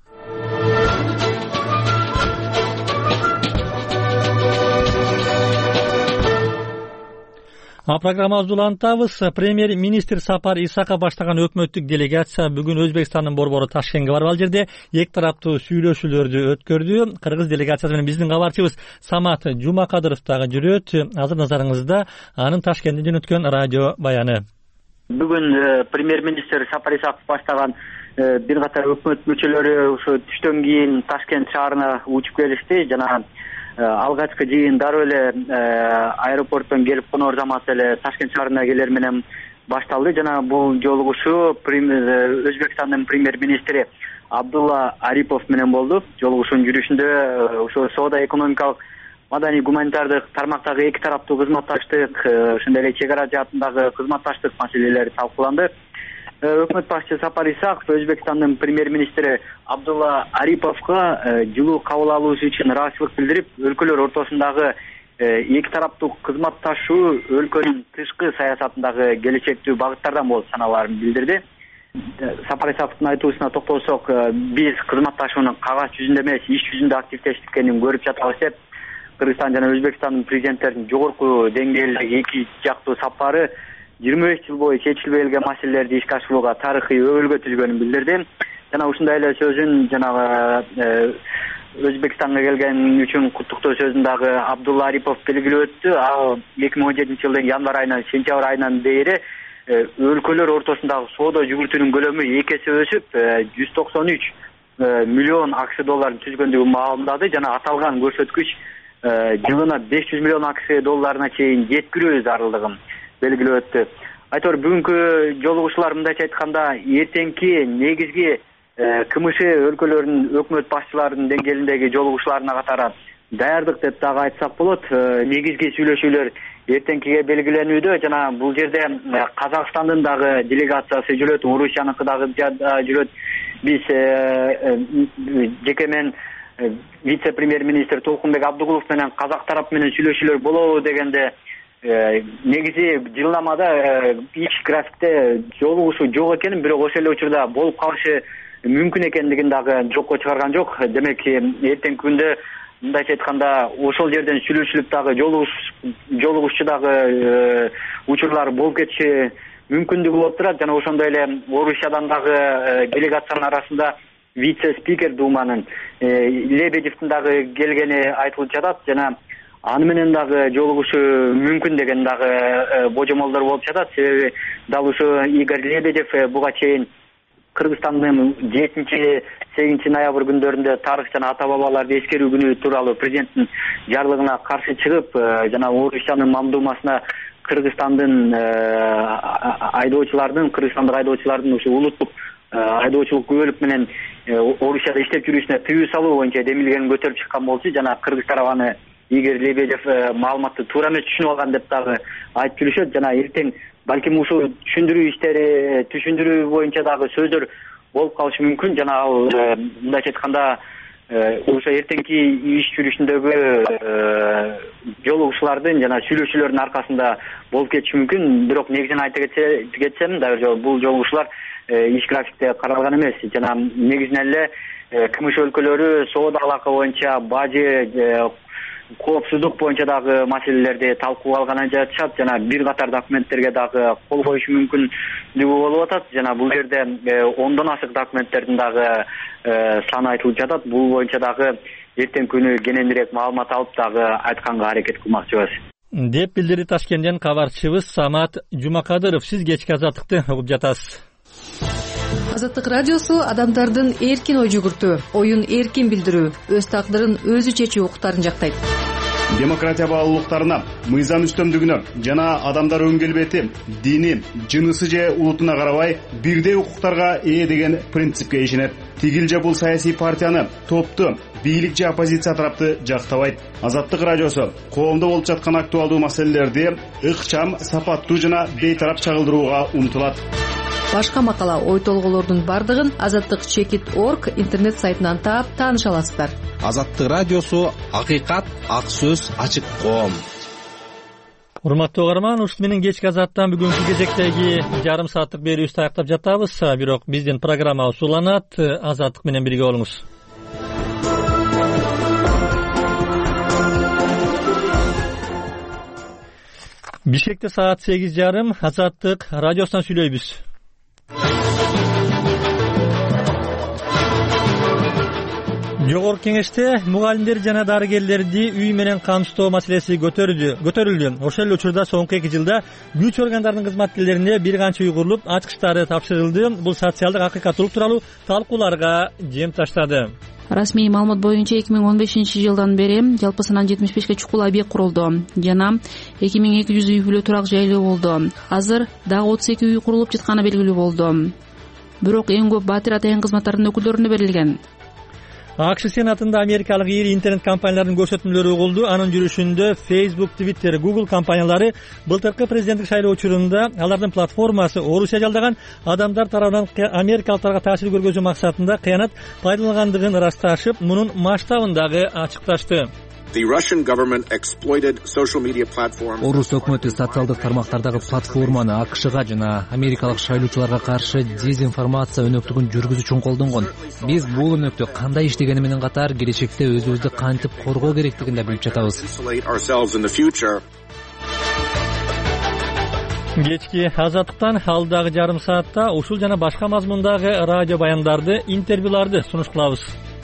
А программабызды улантабыз. Премьер-министр Сапар Исаков баштаган өкмөттүк делегация бүгүн Өзбекстандын борбору Ташкентке барып ал жерде эки тараптуу сүйлөшүүлөрдү өткөрдү. Кыргыз делегациясы менен биздин кабарчыбыз Самат Жумакадыров дагы жүрөт. Азыр назарыңызда анын Ташкентте жөнөткөн радио баяны. Бүгүн премьер-министр Сапар Исаков баштаган бир катар өкмөт мүчөлөрү ушу түштөн кийин Ташкент шаарына учуп келишти жана алгачкы жыйын дароо эле аэропорттон келип конор замат эле Ташкент шаарына келер менен башталды жана бул жолугушуу Өзбекстандын премьер-министри Абдулла Арипов менен болду. Жолугушуунун жүрүшүндө ошо соода экономикалык маданий гуманитардык тармактагы эки тараптуу кызматташтык, ошондой эле чек ара жаатындагы кызматташтык маселелери талкууланды. Өкмөт башчысы Сапар Исаков Өзбекстандын премьер-министри Абдулла Ариповго жылуу кабыл алуусу үчүн ыраазычылык билдирип, өлкөлөр ортосундагы эки тараптуу кызматташуу өлкөнүн тышкы саясатындагы келечектүү багыттардан болуп саналаарын билдирди. Сапар Исаковдун айтуусуна токтолсок, биз кызматташуунун кагаз жүзүндө эмес, иш жүзүндө активдештикенин көрүп жатабыз деп Кыргызстан жана Өзбекстандын президенттеринин жогорку деңгээлдеги эки жактуу сапары жыйырма беш жыл бою чечилбей келген маселелерди ишке ашырууга тарыхый өбөлгө түзгөнүн билдирди. Жана ушундай эле сөзүн жанагы Өзбекстанга келген үчүн куттуктоо сөзүн дагы Абдулла Арипов белгилеп өттү. Ал эки миң он жетинчи жылдын январь айынан сентябрь айынан бери өлкөлөр ортосундагы соода жүгүртүүнүн көлөмү эки эсе өсүп, жүз токсон үч миллион акш долларын түзгөндүгүн маалымдады жана аталган көрсөткүч жылына беш жүз миллион акш долларына чейин жеткирүү зарылдыгын белгилеп өттү. Айтор бүгүнкү жолугушуулар мындайча айтканда эртеңки негизги КМШ өлкөлөрүнүн өкмөт башчыларынын деңгээлиндеги жолугушууларына катары даярдык деп дагы айтсак болот. Негизги сүйлөшүүлөр эртеңкиге белгиленүүдө жана бул жерде Казакстандын дагы делегациясы жүрөт, Орусияныкы дагы жүрөт. Биз жеке мен вице-премьер-министр Толкунбек Абдыгулов менен казак тарап менен сүйлөшүүлөр болобу дегенде негизи жылнамада иш графикте жолугушуу жок экенин, бирок ошол эле учурда болуп калышы мүмкүн экендигин дагы жокко чыгарган жок. Демек эртеңки күндө мындайча айтканда ошол жерден сүйлөшүлүп дагы жолугушчу дагы учурлар болуп кетиши мүмкүндүгү болуп турат. Жана ошондой эле Орусиядан дагы делегациянын арасында вице-спикер Думанын Лебедевдин дагы келгени айтылып жатат жана аны менен дагы жолугушуу мүмкүн деген дагы божомолдор болуп жатат. Себеби дал ушу Игорь Лебедев буга чейин Кыргызстандын жетинчи сегизинчи ноябрь күндөрүндө тарых жана ата бабаларды эскерүү күнү тууралуу президенттин жарлыгына каршы чыгып, жана Орусиянын мамдумасына Кыргызстандын айдоочулардын, кыргызстандык айдоочулардын ушу улуттук айдоочулук күбөлүк менен Орусияда иштеп жүрүүсүнө тыюу салуу боюнча демилгенин көтөрүп чыккан болчу. Жана Кыргыз тарап аны Игорь Лебедев маалыматты туура эмес түшүнүп алган деп дагы айтып жүрүшөт. Жана эртең балким ушул түшүндүрүү иштери, түшүндүрүү боюнча дагы сөздөр болуп калышы мүмкүн. Жана ал мындайча айтканда ошо эртеңки иш жүрүшүндөгү жолугушуулардын жана сүйлөшүүлөрдүн аркасында болуп кетиши мүмкүн. Бирок негизин айта кетсем, дагы бул жолугушуулар иш графикте каралган эмес. Жана негизинен эле КМШ өлкөлөрү соода алака боюнча, бажы, коопсуздук боюнча дагы маселелерди талкууга алганы жатышат. Жана бир катар документтерге дагы кол коюшу мүмкүндүгү болуп атат. Жана бул жерде ондон ашык документтердин дагы саны айтылып жатат. Бул боюнча дагы эртең күнү кененирээк маалымат алып дагы айтканга аракет кылмакчыбыз. деп билдирди Ташкенттен кабарчыбыз Самат Жумакадыров. Сиз кечки Азаттыкты угуп жатасыз. Азаттык радиосу адамдардын эркин ой жүгүртүү, оюн эркин билдирүү, өз тагдырын өзү чечүү укуктарын жактайт. Демократия баалуулуктарына, мыйзам үстөмдүгүнө жана адамдар өн келбети, дини, жынысы же улутуна карабай бирдей укуктарга ээ деген принципке ишенет. Тигил же бул саясий партияны, топту, бийлик же оппозиция тарапты жактабайт. Азаттык радиосу коомдо болуп жаткан актуалдуу маселелерди ыкчам, сапаттуу жана бейтарап чагылдырууга умтулат. Башка макала, ой толголордун бардыгын азаттык чекит точка орг интернет сайтынан таап тааныша аласыздар. Азаттык радиосу акыйкат, ак сөз, ачык коом. Урматтуу угарман, ушул менен кечки Азаттан бүгүнкү кезектеги жарым сааттык берүүбүздү аяктап жатабыз. Бирок биздин программабыз уланат. Азаттык менен бирге болуңуз. Бишкекте саат сегиз жарым Азаттык радиосунан сүйлөйбүз. Жогорку кеңеште мугалимдер жана дарыгерлерди үй менен камсыздоо маселеси көтөрүлдү. Көтөрүлдү. Ошол эле учурда соңку эки жылда күч органдарынын кызматкерлерине бир канча уйгурлук ачкычтары тапшырылды. Бул социалдык акыйкаттуулук тууралуу талкууларга жем таштады. Расмий маалымат боюнча эки миң он бешинчи жылдан бери жалпы санан жетимиш бешке чукул объект курулду жана эки миң эки жүз үй бүлө турак жайлуу болду. Азыр дагы отуз эки үй курулуп жатканы белгилүү болду. Бирок эң көп батир атайын кызматтардын өкүлдөрүнө берилген. АКШ Сенатында америкалык ири интернет компаниялардын көрсөтмөлөрү угулду. Анын жүрүшүндө Facebook, Twitter, Google компаниялары былтыркы президенттик шайлоо учурунда алардын платформасы Орусия жалдаган адамдар тарабынан америкалыктарга таасир көргөзүү максатында кыянат пайдалангандыгын ырасташып, мунун масштабын дагы ачыкташты. Орус өкмөтү социалдык тармактардагы платформаны АКШга жана америкалык шайлоочуларга каршы дезинформация өнөктүгүн жүргүзүү үчүн колдонгон. Биз бул өнөктү кандай иштегени менен катар келечекте өзүбүздү кантип коргоо керектигин да билип жатабыз. Кечки Азаттыктан алдагы жарым саатта ушул жана башка мазмундагы радио баяндарды, интервьюларды сунуш кылабыз.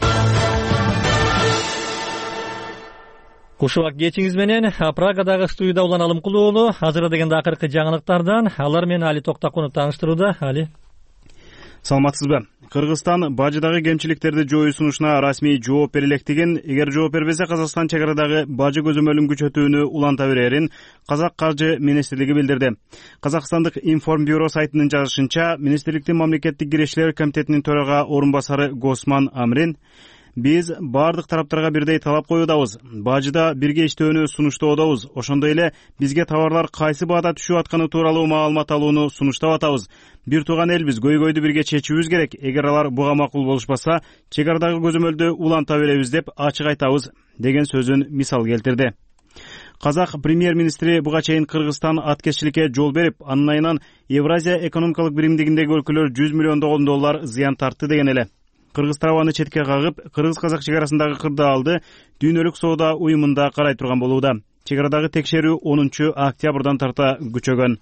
Кушубак кечиңиз менен Прагадагы студияда Улан Алымкулуулу азыр дегенде акыркы жаңылыктардан алар менен Али Токтакунов тааныштырууда. Али. Саламатсызбы? Кыргызстан бажыдагы кемчиликтерди жоюу сунушуна расмий жооп бере электигин, эгер жооп бербесе Казакстан чек арадагы бажы көзөмөлүн күчөтүүнү уланта берерин Казак каржы министрлиги билдирди. Казакстандык Информбюро сайтынын жазышынча, министрликтин мамлекеттик кирешилер комитетинин төрага орун басары Госман Амрин биз бардык тараптарга бирдей талап коюудабыз. Бажыда бирге иштөөнү сунуштоодобуз. Ошондой эле бизге товарлар кайсы баада түшүп атканы тууралуу маалымат алууну сунуштап атабыз. Бир тууган элбиз, көйгөйдү бирге чечүүбүз керек. Эгер алар буга макул болушпаса, чек арадагы көзөмөлдү уланта беребиз деп ачык айтабыз, деген сөзүн мисал келтирди. Казак премьер-министри буга чейин Кыргызстан аткезчиликке жол берип, анын айынан Евразия экономикалык биримдигиндеги өлкөлөр жүз миллиондогон доллар зыян тартты деген эле. Кыргыз тарабаны четке кагып, кыргыз-казак чек арасындагы кырдаалды дүйнөлүк соода уюмунда карай турган болууда. Чек арадагы текшерүү онунчу октябрдан тарта күчөгөн.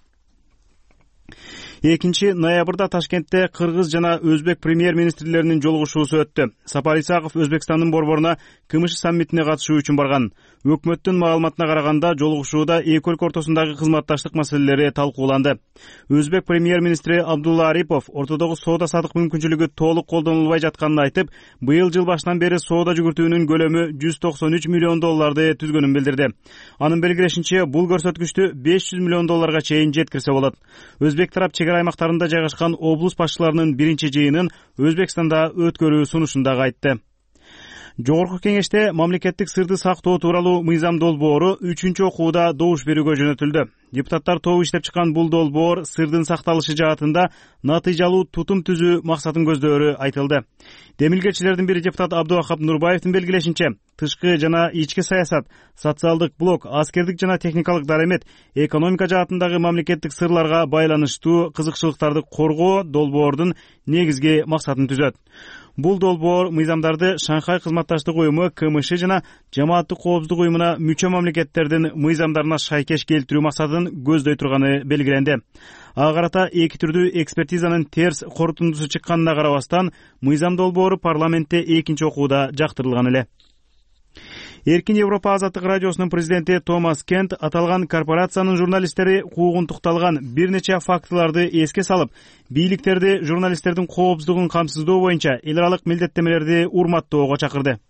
экинчи ноябрда Ташкентте кыргыз жана өзбек премьер-министрлеринин жолугушуусу өттү. Сапар Исаков Өзбекстандын борборуна КМШ саммитине катышуу үчүн барган. Өкмөттүн маалыматына караганда, жолугушууда эки өлкө ортосундагы кызматташтык маселелери талкууланды. Өзбек премьер-министри Абдулла Арипов ортодогу соода сатык мүмкүнчүлүгү толук колдонулбай жатканын айтып, быйыл жыл башынан бери соода жүгүртүүнүн көлөмү жүз токсон үч миллион долларды түзгөнүн билдирди. Анын белгилешинче, бул көрсөткүчтү беш жүз миллион долларга чейин жеткирсе болот. Өзбек тарап чек ара аймактарында жайгашкан облус башчыларынын биринчи жыйынын Өзбекстанда өткөрүү сунушунда айтты. Жогорку кеңеште мамлекеттик сырды сактоо тууралуу мыйзам долбоору үчүнчү окууда добуш берүүгө жөнөтүлдү. Депутаттар тобу иштеп чыккан бул долбоор сырдын сакталышы жаатында натыйжалуу тутум түзүү максатын көздөөрү айтылды. Демилгечилердин бири депутат Абдувахап Нурбаевдин белгилешинче, тышкы жана ички саясат, социалдык блок, аскердик жана техникалык даремет, экономика жаатындагы мамлекеттик сырларга байланыштуу кызыкчылыктарды коргоо долбоордун негизги максатын түзөт. Бул долбоор мыйзамдарды Шанхай кызматташтык уюму КМШ жана жамааттык коопсуздук уюмуна мүчө мамлекеттердин мыйзамдарына шайкеш келтирүү максатын көздөй турганы белгиленди. Ага карата эки түрдүү экспертизанын терс корутундусу чыкканына карабастан, мыйзам долбоору парламентте экинчи окууда жактырылган эле. Эркин Европа азаттык радиосунун президенти Томас Кент аталган корпорациянын журналисттери куугунтукталган бир нече фактыларды эске салып, бийликтерди журналисттердин коопсуздугун камсыздоо боюнча эл аралык милдеттемелерди урматтоого чакырды.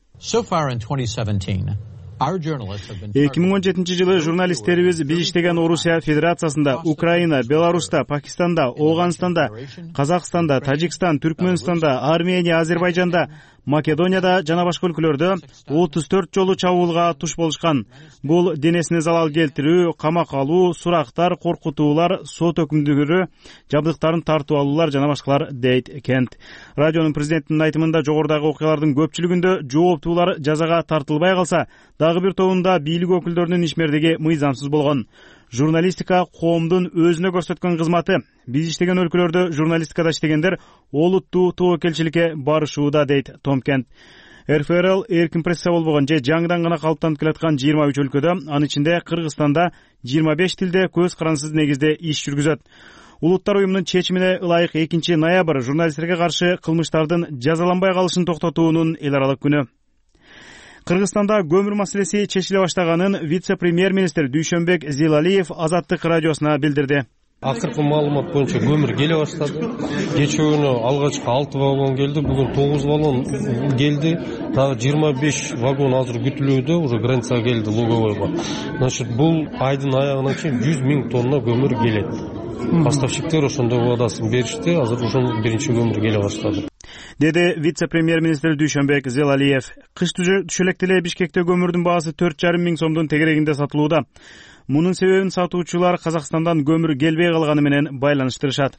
эки миң он жетинчи жылы журналисттерибиз биз иштеген Орусия Федерациясында, Украина, Беларуста, Пакистанда, Ооганстанда, Казакстанда, Тажикстан, Түркмөнстанда, Армения, Азербайжанда, Македонияда жана башка өлкөлөрдө отуз төрт жолу чабуулга туш болушкан. Бул денесине залал келтирүү, камак алуу, сурактар, коркутуулар, сот өкүмдөрү, жабдыктарын тартып алуулар жана башкалар, дейт Кент. Радионун президентинин айтымында жогорудагы окуялардын көпчүлүгүндө жооптуулар жазага тартылбай калса, дагы бир тобунда бийлик өкүлдөрүнүн ишмердиги мыйзамсыз болгон. Журналистика коомдун өзүнө көрсөткөн кызматы. Биз иштеген өлкөлөрдө журналистикада иштегендер олуттуу тобокелчиликке барышууда, дейт Том Кент. эр эф эр эл эркин пресса болбогон же жаңыдан гана калыптанып келаткан жыйырма үч өлкөдө, анын ичинде Кыргызстанда жыйырма беш тилде көз карансыз негизде иш жүргүзөт. Улуттар уюмунун чечимине ылайык экинчи ноябрь журналисттерге каршы кылмыштардын жазаланбай калышын токтотуунун эл аралык күнү. Кыргызстанда көмүр маселеси чечиле баштаганын вице-премьер-министр Дүйшөнбек Зилалиев азаттык радиосуна билдирди. Акыркы маалымат боюнча көмүр келе баштады. Кечөөнү алгачкы алты вагон келди, бүгүн тогуз вагон келди. Дагы жыйырма беш вагон азыр күтүлүүдө, уже границага келди Луговойго. Значит, бул айдын аягына чейин жүз миң тонна көмүр келет. Поставщиктер ошондой вадасын беришти, азыр ошол биринчи көмүр келе баштады, деди вице-премьер-министр Дүйшөнбек Зелалиев. Кыш түшө элек деле Бишкекте көмүрдүн баасы төрт жарым миң сомдун тегерегинде сатылууда. Мунун себебин сатуучулар Казакстандан көмүр келбей калганы менен байланыштырышат.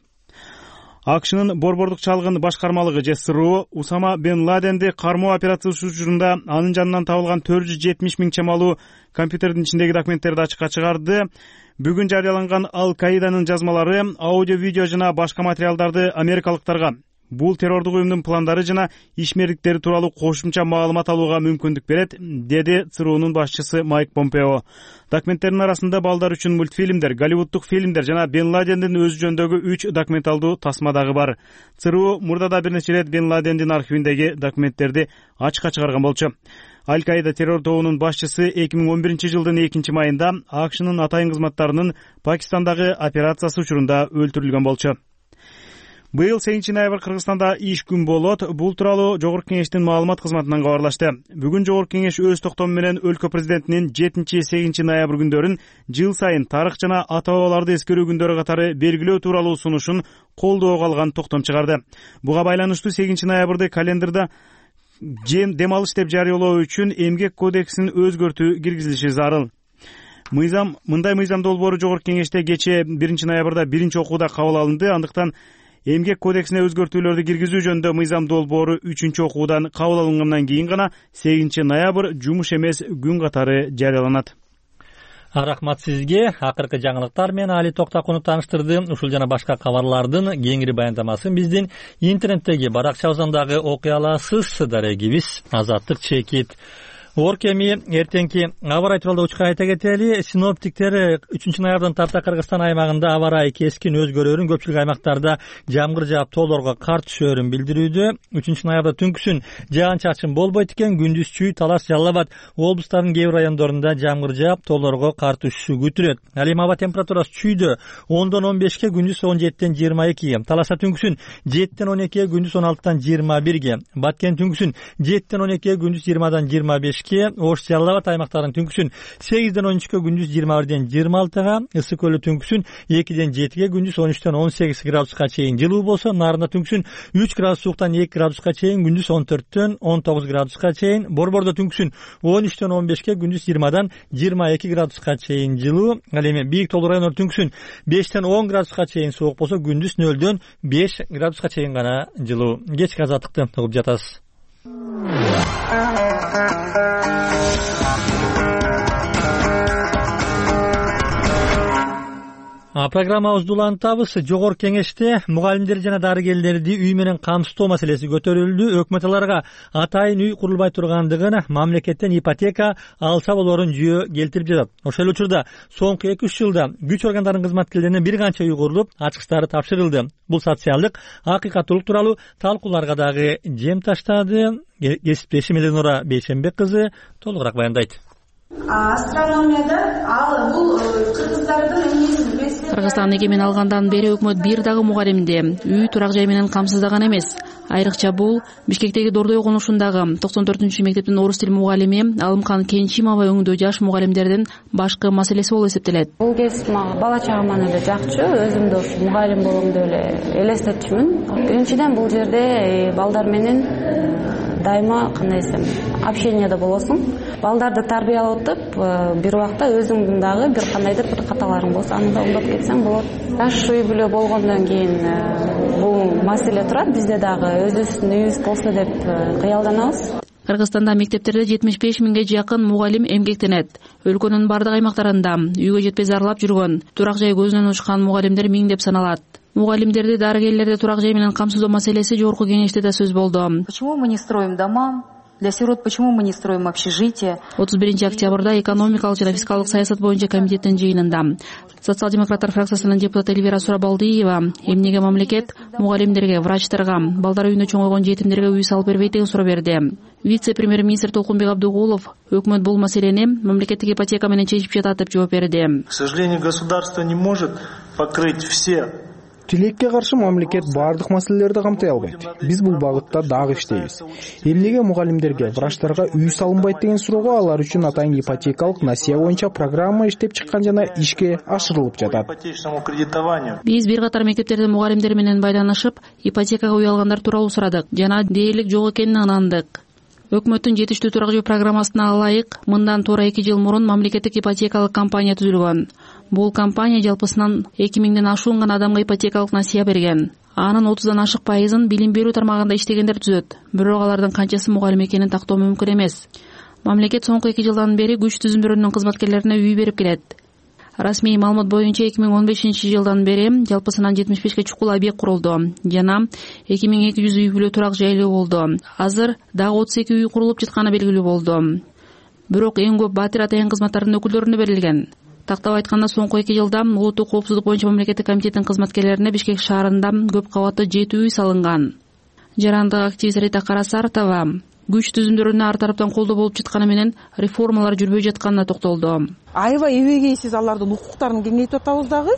АКШнын борбордук чалгын башкармалыгы же С Р О Усама бен Ладенди кармоо операциясы учурунда анын жанынан табылган төрт жүз жетимиш миң чамалуу компьютердин ичиндеги документтерди ачыкка чыгарды. Бүгүн жарыяланган Ал-Каиданын жазмалары, аудио, видео жана башка материалдарды америкалыктарга бул террордук уюмдун пландары жана ишмердиктери тууралуу кошумча маалымат алууга мүмкүндүк берет, деди С Р О'нун башчысы Майк Помпео. Документтердин арасында балдар үчүн мультфильмдер, голливуддук фильмдер жана Бен Ладендин өзү жөнүндөгү үч документалдуу тасма дагы бар. С Р О мурдада бир нече рет Бен Ладендин архивиндеги документтерди ачыкка чыгарган болчу. Аль-Каида террор тобунун башчысы эки миң он биринчи жылдын экинчи майында АКШнын атайын кызматтарынын Пакистандагы операциясы учурунда өлтүрүлгөн болчу. Быйыл сегизинчи ноябрь Кыргызстанда иш күн болот. Бул тууралуу Жогорку Кеңештин маалымат кызматынан кабарлашты. Бүгүн Жогорку Кеңеш өз токтому менен өлкө президентинин жетинчи сегизинчи ноябрь күндөрүн жыл сайын тарых жана ата бабаларды эскерүү күндөрү катары белгилөө тууралуу сунушун колдоого алган токтом чыгарды. Буга байланыштуу сегизинчи ноябрды календарда дем алыш деп жарыялоо үчүн эмгек кодексин өзгөртүү киргизилиши зарыл. Мыйзам мындай мыйзам долбоору Жогорку Кеңеште кечээ биринчи ноябрда биринчи окууда кабыл алынды. Андыктан эмгек кодексине өзгөртүүлөрдү киргизүү жөнүндө мыйзам долбоору үчүнчү окуудан кабыл алынгандан кийин гана сегизинчи ноябрь жумуш эмес күн катары жарыяланат. Рахмат сизге. Акыркы жаңылыктар менен Али Токтакунов тааныштырды. Ушул жана башка кабарлардын кеңири баяндамасын биздин интернеттеги баракчабыздан дагы окуй аласыз. Дарегибиз Азаттык чекит. Оркеми эртеңки аба ырайы тууралуу учка айта кетели. Синоптиктер үчүнчү ноябрдан тарта Кыргызстан аймагында аба ырайы кескин өзгөрөөрүн, көпчүлүк аймактарда жамгыр жаап тоолорго кар түшөөрүн билдирүүдө. үчүнчү ноябрда түнкүсүн жаан-чачын болбойт экен, күндүз Чүй, Талаш, Жалал Абад облустарынын кээ бир райондорунда жамгыр жаап тоолорго кар түшүшү күтүлөт. Ал эми аба температурасы Чүйдө ондон он бешке, күндүз он жетиден жыйырма экиге, Талашта түнкүсүн жетиден он экиге, күндүз он алтыдан жыйырма бирге, Баткен түнкүсүн жетиден он экиге, күндүз жыйырмадан жыйырма бешке, Ош, Жалал Абад аймактарынын түнкүсүн сегизден он үчкө, күндүз жыйырма бирден жыйырма алтыга, Ысык Көлү түнкүсүн экиден жетиге, күндүз он үчтөн он сегиз градуска чейин жылуу болсо, Нарында түнкүсүн үч градус сууктан эки градуска чейин, күндүз он төрттөн он тогуз градуска чейин, Борбордо түнкүсүн он үчтөн он бешке, күндүз жыйырмадан жыйырма эки градуска чейин жылуу. Ал эми бийик тоолуу райондор түнкүсүн бештен он градуска чейин суук болсо, күндүз нөлдөн беш градуска чейин гана жылуу. Кечки азаттыкты угуп жатасыз. Программабызды улантабыз. Жогорку Кеңеште мугалимдер жана дарыгерлерди үй менен камсыздоо маселеси көтөрүлдү. Өкмөт аларга атайын үй курулбай тургандыгын, мамлекеттен ипотека алса болорун жүйө келтирип жатат. Ошол эле учурда соңку эки үч жылда күч органдарынын кызматкерлерине бир канча үй курулуп, ачкычтары тапшырылды. Бул социалдык акыйкаттуулук тууралуу талкууларга дагы жем таштады. Кесиптешим Эленора Бейшенбек кызы толугураак баяндайт. Астрономияда ал бул кыргыздардын эмнесин Кыргызстан эгемен алгандан бери өкмөт бир дагы мугалимди үй турак жай менен камсыздаган эмес. Айрыкча бул Бишкектеги Дордой конушундагы токсон төртүнчү мектептин орус тил мугалими Алымкан Кенчимова өңдүү жаш мугалимдердин башкы маселеси болуп эсептелет. Бул кесип мага бала чагыман эле жакчу, өзүм да ушу мугалим болгом деп эле элестетчүмүн. Биринчиден бул жерде балдар менен дайыма кандай десем, общенияда болосуң. Балдарды тарбиялап отуп, бир убакта өзүңдүн дагы бир кандайдыр бир каталарың болсо, аны да оңдоп кетсең болот. Жаш үй бүлө болгондон кийин бул маселе турат. Бизде дагы өзүбүздүн үйүбүз болсо деп кыялданабыз. Кыргызстанда мектептерде жетимиш беш миңге жакын мугалим эмгектенет. Өлкөнүн бардык аймактарында үйгө жетпей зарлап жүргөн, турак жай көзүнөн учкан мугалимдер миңдеп саналат. Мугалимдерди, дарыгерлерди турак жай менен камсыздоо маселеси жогорку кеңеште да сөз болду. Почему мы не строим дома? Для сирот почему мы не строим общежития? отуз биринчи октябрда экономикалык жана фискалдык саясат боюнча комитеттин жыйынында социал-демократтар фракциясынын депутаты Эльвира Сурабалдиева эмнеге мамлекет мугалимдерге, врачтарга, балдар үйүнө чоңойгон жетимдерге үй салып бербейт деген суроо берди. Вице-премьер-министр Толкунбек Абдыгулов өкмөт бул маселени мамлекеттик ипотека менен чечип жатат деп жооп берди. К сожалению, государство не может покрыть все. Тилекке каршы мамлекет бардык маселелерди камтай албайт. Биз бул багытта дагы иштейбиз. Эмнеге мугалимдерге, врачтарга үй салынбайт деген суроого алар үчүн атайын ипотекалык насыя боюнча программа иштеп чыккан жана ишке ашырылып жатат. Биз бир катар мектептерде мугалимдер менен байланышып, ипотекага үй алгандар тууралуу сурадык жана дээрлик жок экенин ынандык. Өкмөттүн жетиштүү турак жөө программасына ылайык мындан туура эки жыл мурун мамлекеттик ипотекалык компания түзүлгөн. Бул компания жалпысынан эки миңден ашуун гана адамга ипотекалык насыя берген. Анын отуздан ашык пайызын билим берүү тармагында иштегендер түзөт. Бирок алардын канчасы мугалим экенин тактоо мүмкүн эмес. Мамлекет соңку эки жылдан бери күч түзүмдөрүнүн кызматкерлерине үй берип келет. Расмий маалымат боюнча эки миң он бешинчи жылдан бери жалпысынан жетимиш бешке чукул объект курулду жана эки миң эки жүз үй бүлө турак жайлуу болду. Азыр дагы отуз эки үй курулуп жатканы белгилүү болду. Бирок эң көп Батир атайын кызматтарынын өкүлдөрүнө берилген. Тактап айтканда соңку эки жылда улуттук коопсуздук боюнча мамлекеттик комитеттин кызматкерлерине Бишкек шаарында көп кабаттуу жети үй салынган. Жарандык активист Рита Карасартова күч түзүмдөрүнө ар тараптан колдоо болуп жатканы менен реформалар жүрбөй жатканына токтолду. Аябай эбегейсиз алардын укуктарын кеңейтип атабыз дагы.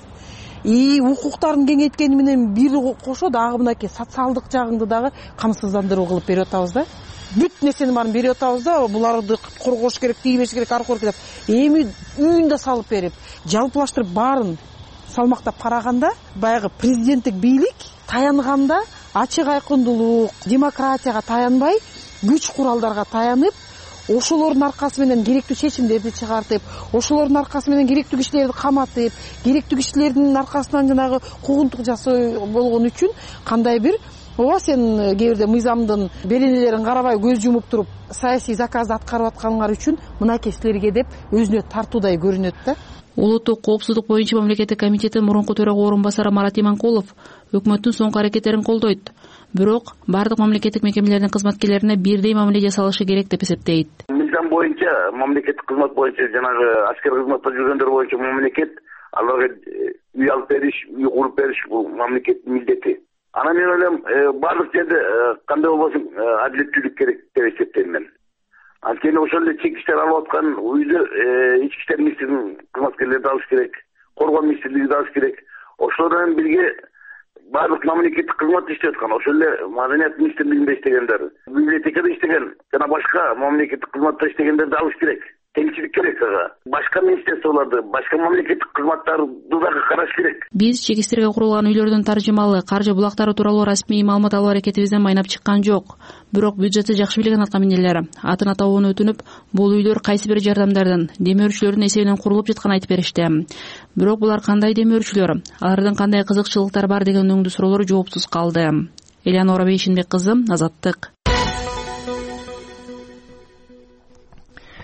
И укуктарын кеңейткени менен бир кошо дагы мынакей социалдык жагыңды дагы камсыздандыруу кылып берип атабыз да. Бүт нерсени баарын берип атабыз да, буларды коргош керек, тийбеш керек, аркор керек. Эми үйүн да салып берип, жалпылаштырып баарын салмактап караганда, баягы президенттик бийлик таянганда ачык айкындуулук, демократияга таянбай, күч куралдарга таянып, ошолордун аркасы менен керектүү чечимдерди чыгартып, ошолордун аркасы менен керектүү кишилерди каматып, керектүү кишилердин аркасынан жанагы куугунтук жасоо болгон үчүн кандай бир ооба сен кээ бирде мыйзамдын беренелерин карабай көз жумуп туруп саясий заказды аткарып атканыңар үчүн мынакей силерге деп өзүнө тартуудай көрүнөт да. Улуттук коопсуздук боюнча мамлекеттик комитеттин мурунку төрага орун басары Марат Иманкулов өкмөттүн соңку аракеттерин колдойт. Бирок бардык мамлекеттик мекемелердин кызматкерлерине бирдей мамиле жасалышы керек деп эсептейт. Мыйзам боюнча мамлекеттик кызмат боюнча жанагы аскер кызматта жүргөндөр боюнча мамлекет аларга үй алып бериш, үй куруп бериш бул мамлекеттин милдети. Ана мен ойлойм, бардык жерде кандай болбосун адилеттүүлүк керек деп эсептейм мен. Анткени ошол эле чек иштер алып аткан үйдө ички иштер министринин кызматкерлери да алыш керек, коргоо министрлиги да алыш керек. Ошолор менен бирге бардык мамлекеттик кызмат иштеп аткан, ошол эле маданият министрлигинде иштегендер, библиотекада иштеген жана башка мамлекеттик кызматта иштегендерди алыш керек. Теңчилик керек ага. Башка министрликтерлерди, башка мамлекеттик кызматтарды дагы караш керек. Биз чекистерге курулган үйлөрдүн таржымалы, каржы булактары тууралуу расмий маалымат алуу аракетибизден майнап чыккан жок. Бирок бюджетти жакшы билген аткаминерлер атын атабууну өтүнүп, бул үйлөр кайсы бир жардамдардын, демөөрчүлөрдүн эсебинен курулуп жатканын айтып беришти. Бирок булар кандай демөөрчүлөр, алардын кандай кызыкчылыктары бар деген өңдүү суроолор жоопсуз калды. Эленора Бейшенбек кызы, Азаттык.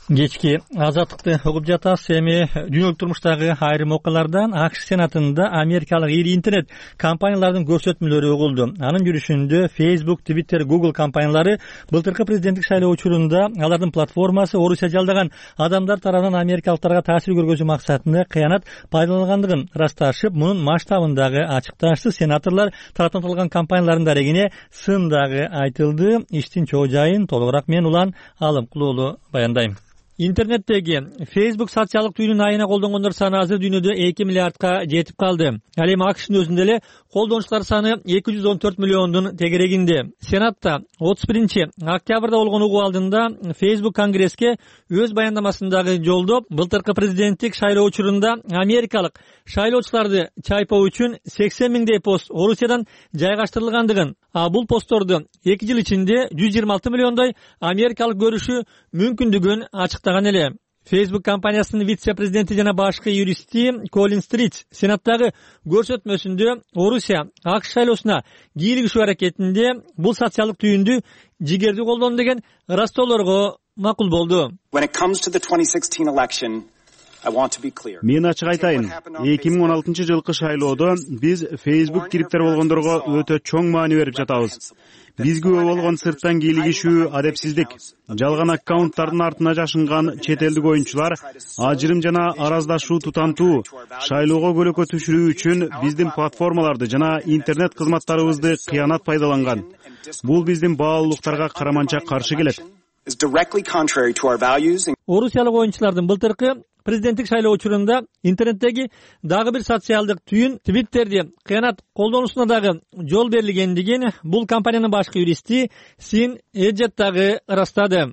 Кечки азаттыкты угуп жатасыз. Эми дүйнөлүк турмуштагы айрым окуялардан АКШ Сенатында америкалык ири интернет компаниялардын көрсөтмөлөрү угулду. Анын жүрүшүндө Facebook, Twitter, Google компаниялары былтыркы президенттик шайлоо учурунда алардын платформасы Орусия жалдаган адамдар тарабынан америкалыктарга таасир көргөзүү максатында кыянат пайдалангандыгын ырасташып, мунун масштабындагы ачыкташты. Сенаторлор тараптан алган компаниялардын дарегине сын дагы айтылды. Иштин чоо жайын толугураак мен Улан Алымкулуулу баяндайм. Интернеттеги Facebook социалдык түйүнүн айына колдонгондор саны азыр дүйнөдө эки миллиардка жетип калды. Ал эми АКШтын өзүндө эле колдонуучулар саны эки жүз он төрт миллиондун тегерегинде. Сенатта отуз биринчи октябрда болгон угуу алдында Facebook Конгресске өз баяндамасындагы жолдоп, былтыркы президенттик шайлоо учурунда америкалык шайлоочуларды чайпоо үчүн сексен миңдей пост Орусиядан жайгаштырылгандыгын, а бул постторду эки жыл ичинде жүз жыйырма алты миллиондой америкалык көрүшү мүмкүндүгүн ачыктаган эле. Facebook компаниясынын вице-президенти жана башкы юристи Колин Стритс Сенаттагы көрсөтмөсүндө Орусия АКШ шайлоосуна кийлигишүү аракетинде бул социалдык түйүндү жигердүү колдону деген ырастоолорго макул болду. Мен ачык айтайын, эки миң он алтынчы жылкы шайлоодо биз Facebook кириптер болгондорго өтө чоң маани берип жатабыз. Бизге болгон сырттан кийлигишүү, адепсиздик, жалган аккаунттардын артына жашынган чет элдик оюнчулар, ажырым жана араздашуу тутантуу, шайлоого көлөкө түшүрүү үчүн биздин платформаларды жана интернет кызматтарыбызды кыянат пайдаланган. Бул биздин баалуулуктарга караманча каршы келет. Орусиялык оюнчулардын былтыркы президенттик шайлоо учурунда интернеттеги дагы бир социалдык түйүн Twitterди кыянат колдонуусуна дагы жол берилгендигин бул компаниянын башкы юристи Син Эджет дагы ырастады.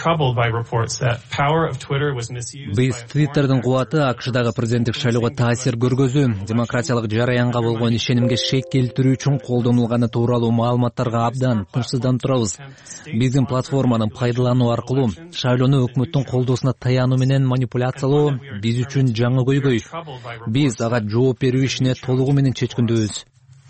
Биз Twitterдин кубаты АКШдагы президенттик шайлоого таасир көргөзүү, демократиялык жараянга болгон ишенимге шек келтирүү үчүн колдонулганы тууралуу маалыматтарга абдан тынчсызданып турабыз. Биздин платформаны пайдалануу аркылуу шайлоону өкмөттүн колдоосуна таянуу менен манипуляциялоо биз үчүн жаңы көйгөй. Биз ага жооп берүү ишине толугу менен чечкиндүүбүз.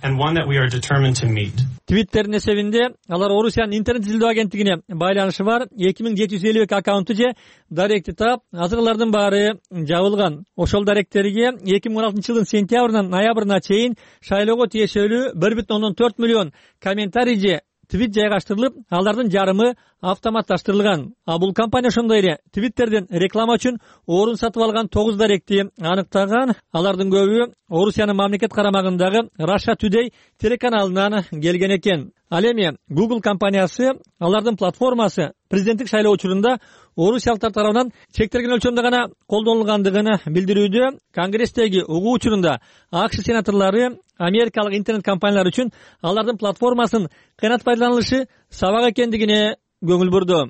Twitter'in эсебинде алар Орусиянын интернет изилдөө агенттигине байланышы бар эки миң жети жүз элүү эки аккаунту же даректи таап, азыр алардын баары жабылган. Ошол даректерге эки миң он алтынчы жылдын сентябрынан ноябрына чейин шайлоого тиешелүү бир бүтүн ондон төрт миллион комментарий же твит жайгаштырылып, алардын жарымы автоматташтырылган. А бул компания ошондой эле Twitter'ден реклама үчүн орун сатып алган тогуз даректи аныктаган. Алардын көбү Орусиянын мамлекет карамагындагы Russia Today телеканалынан келген экен. Ал эми Google компаниясы алардын платформасы президенттик шайлоо учурунда орусиялыктар тарабынан чектелген өлчөмдө гана колдонулгандыгын билдирүүдө. Конгресстеги угуу учурунда АКШ сенаторлору америкалык интернет компаниялар үчүн алардын платформасын кыянат пайдаланылышы сабак экендигине көңүл бурду.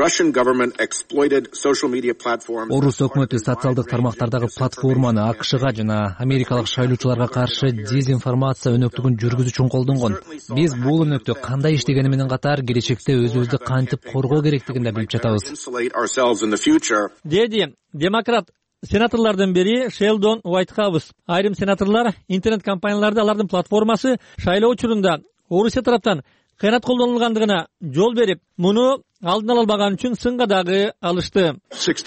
Орус өкмөтү социалдык тармактардагы платформаны АКШга жана америкалык шайлоочуларга каршы дезинформация өнөктүгүн жүргүзүү үчүн колдонгон. Биз бул өнөктү кандай иштегени менен катар келечекте өзүбүздү кантип коргоо керектигин да билип жатабыз. Деди демократ сенаторлордун бири Шелдон Уайтхаус. Айрым сенаторлор интернет компанияларды алардын платформасы шайлоо учурунда Орусия тараптан кыянат колдонулгандыгына жол берип, муну алдын ала албаган үчүн сынга дагы алышты.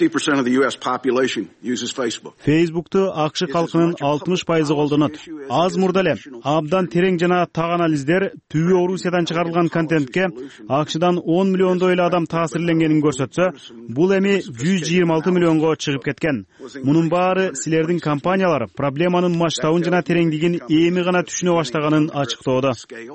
Facebook'tu АКШ калкынын алтымыш пайызы колдонот. Аз мурда эле абдан терең жана так анализдер түбү Орусиядан чыгарылган контентке АКШдан он миллиондой эле адам таасирленгенин көрсөтсө, бул эми жүз жыйырма алты миллионго чыгып кеткен. Мунун баары силердин компаниялар проблеманын масштабын жана тереңдигин эми гана түшүнө баштаганын ачыктоодо.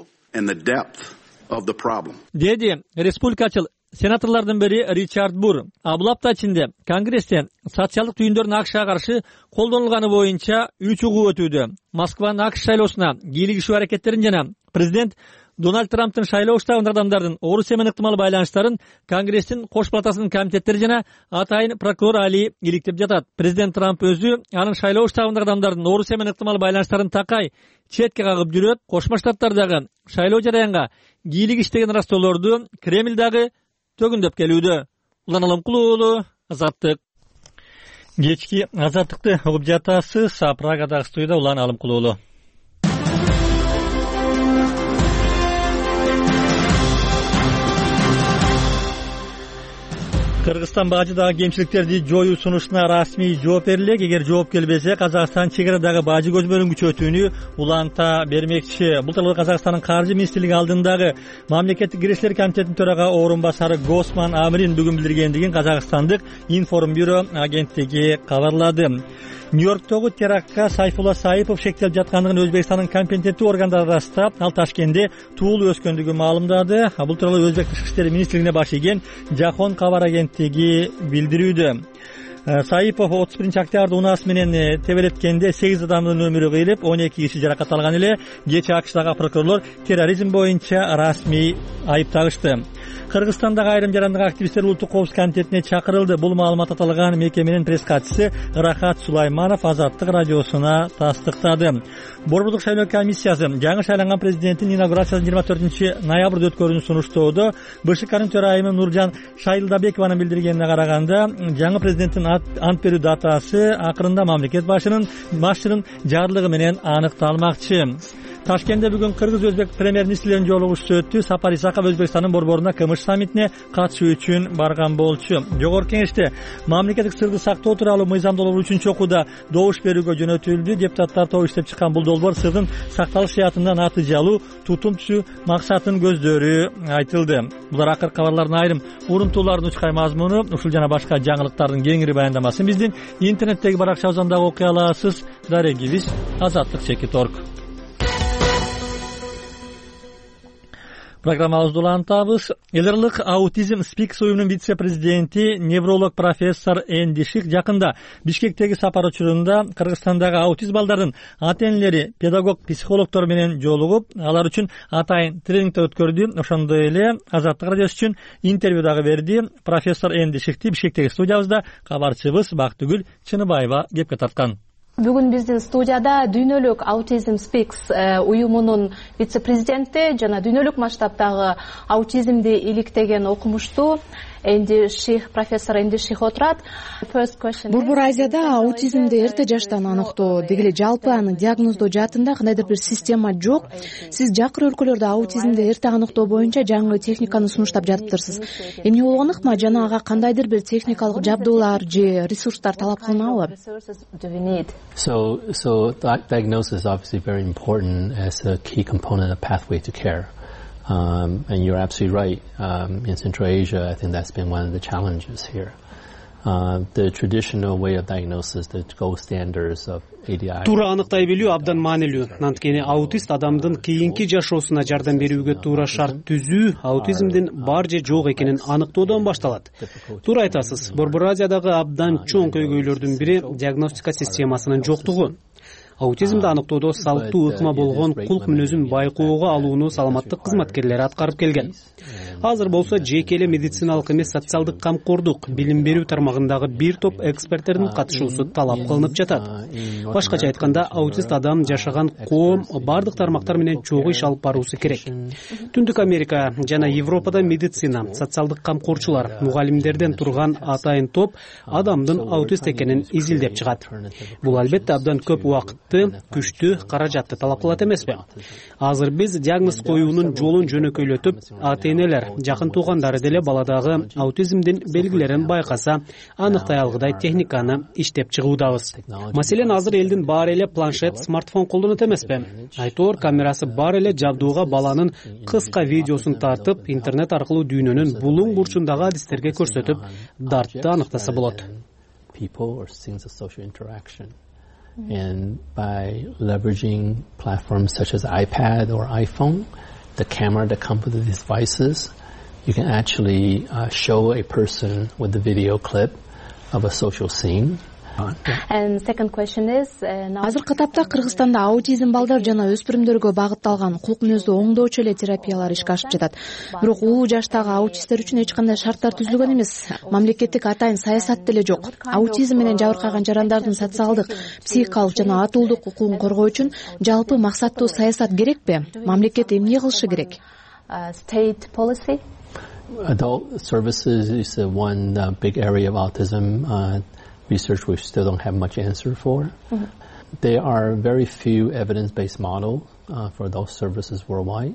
Деди республикачыл сенаторлордун бири Ричард Бур. А бул апта ичинде Конгрессте социалдык түйүндөрдүн АКШга каршы колдонулганы боюнча үч угуу өтүүдө. Москванын АКШ шайлоосуна кийлигишүү аракеттерин жана президент Дональд Трамптын шайлоо штабындагы адамдардын Орусия менен ыктымал байланыштарын Конгресстин кош палатасынын комитеттери жана атайын прокурор Али иликтеп жатат. Президент Трамп өзү анын шайлоо штабындагы адамдардын Орусия менен ыктымал байланыштарын такай четке кагып жүрөт. Кошмо Штаттардагы шайлоо жараянга кийлигиш деген ырастоолорду Кремль дагы төгүндөп келүүдө. Улан Алымкулуулу, Азаттык. Кечки Азаттыкты угуп жатасыз. Прагадагы студияда Улан Алымкулуулу. Кыргызстан бажыдагы кемчиликтерди жоюу сунушуна расмий жооп берилет. Эгер жооп келбесе, Казакстан чек арадагы бажы көзөмөлүн күчөтүүнү уланта бермекчи. Бул тууралуу Казакстандын каржы министрлиги алдындагы мамлекеттик кирешилер комитетинин төрага орун басары Госман Амрин бүгүн билдиргендигин Казакстандык Информбюро агенттиги кабарлады. Нью-Йорктогу терактка Сайфулла Саипов шектелип жаткандыгын Өзбекстандын компетенттүү органдары ырастап, ал Ташкентте туулуп өскөндүгүн маалымдады. Бул тууралуу Өзбек тышкы иштер министрлигине баш ийген Жахон кабар агенттиги билдирүүдө. Саипов отуз биринчи октябрда унаасы менен тебелеткенде сегиз адамдын өмүрү кыйылып, он эки киши жаракат алган эле. Кечээ АКШдагы прокурорлор терроризм боюнча расмий айып тагышты. Кыргызстандагы айрым жарандык активисттер улуттук коопсуздук комитетине чакырылды. Бул маалымат аталган мекеменин пресс катчысы Рахат Сулайманов Азаттык радиосуна тастыктады. Борбордук шайлоо комиссиясы жаңы шайланган президенттин инаугурациясын жыйырма төртүнчү ноябрда өткөрүүнү сунуштоодо. БШКнын төрайымы Нуржан Шайылдабекованын билдиргенине караганда, жаңы президенттин ант берүү датасы акырында мамлекет башчынын башчынын жарлыгы менен аныкталмакчы. Ташкентте бүгүн кыргыз-өзбек премьер-министрлеринин жолугушуусу өттү. Сапар Исаков Өзбекстандын борборуна КМШ саммитине катышуу үчүн барган болчу. Жогорку кеңеште мамлекеттик сырды сактоо тууралуу мыйзам долбоор үчүнчү окууда добуш берүүгө жөнөтүлдү. Депутаттар тобу иштеп чыккан бул долбоор сырдын сакталыш жаатында натыйжалуу тутум түзүү максатын көздөрү айтылды. Булар акыркы кабарлардын айрым урунтуулардын учкай мазмуну. Ушул жана башка жаңылыктардын кеңири баяндамасын биздин интернеттеги баракчабыздан дагы окуй аласыз. Дарегибиз Азаттык чекит орг. Программабызды улантабыз. Эл аралык аутизм спикс уюмунун вице-президенти невролог профессор Энди Ших жакында Бишкектеги сапар учурунда Кыргызстандагы аутизм балдардын ата-энелери, педагог, психологдор менен жолугуп, алар үчүн атайын тренингди өткөрдү. Ошондой эле Азаттык радиосу үчүн интервью дагы берди. Профессор Энди Шихти Бишкектеги студиябызда кабарчыбыз Бактыгүл Чыныбаева кепке тарткан. Бүгүн биздин студияда дүйнөлүк аутизм спикс уюмунун вице-президенти жана дүйнөлүк масштабдагы аутизмди иликтеген окумуштуу Энди Ших, профессор Энди Ших отурат. Борбор Азияда аутизмди эрте жаштан аныктоо, деги эле жалпы аны диагноздоо жаатында кандайдыр бир система жок. Сиз жакыр өлкөлөрдө аутизмди эрте аныктоо боюнча жаңы техниканы сунуштап жатыптырсыз. Эмне болгон ыкма жана ага кандайдыр бир техникалык жабдуулар же ресурстар талап кылынабы? So, so diagnosis is obviously very important as a key component of pathway to care. Um, and you're absolutely right. Um, in Central Asia, I think that's been one of the challenges here. Uh, the traditional way of diagnosis, the gold standards of A D I. Туура аныктай билүү абдан маанилүү. Анткени аутист адамдын кийинки жашоосуна жардам берүүгө туура шарт түзүү аутизмдин бар же жок экенин аныктоодон башталат. Туура айтасыз. Борбор Азиядагы абдан чоң көйгөйлөрдүн бири диагностика системасынын жоктугу. Аутизмди аныктоодо салттуу ыкма болгон кулк мүнөзүн байкоого алууну саламаттык кызматкерлери аткарып келген. Азыр болсо жеке эле медициналык эмес социалдык камкордук билим берүү тармагындагы бир топ эксперттердин катышуусу талап кылынып жатат. Башкача айтканда, аутист адам жашаган коом бардык тармактар менен чогуу иш алып баруусу керек. Түндүк Америка жана Европада медицина, социалдык камкорчулар, мугалимдерден турган атайын топ адамдын аутист экенин изилдеп чыгат. Бул албетте абдан көп убакытты, күчтүү, каражатты талап кылат эмеспи? Азыр биз диагноз коюунун жолун жөнөкөйлөтүп, ата-энелер, жакын туугандары деле баладагы аутизмдин белгилерин байкаса, аныктай алгыдай техниканы иштеп чыгуудабыз. Маселен, азыр элдин баары эле планшет, смартфон колдонот эмеспи? Айтор камерасы бар эле жабдууга баланын кыска видеосун тартып, интернет аркылуу дүйнөнүн булуң бурчундагы адистерге көрсөтүп, дартты аныктаса болот. And by leveraging platforms such as iPad or iPhone, the camera that comes with the devices, you can actually uh, show a person with a video clip of a social scene. Азыркы тапта Кыргызстанда аутизм балдар жана өспүрүмдөргө багытталган кулк мүнөздүү оңдоочу эле терапиялар ишке ашып жатат. Бирок улуу жаштагы аутисттер үчүн эч кандай шарттар түзүлгөн эмес. Мамлекеттик атайын саясат деле жок. Аутизм менен жабыркаган жарандардын социалдык, психикалык жана атуулдук укугун коргоо үчүн жалпы максаттуу саясат керекпи? Мамлекет эмне кылышы керек? State policy. Adult services is uh, one uh, big area of autism uh, research we still don't have much answer for. Mm-hmm. There are very few evidence-based models uh, for those services worldwide.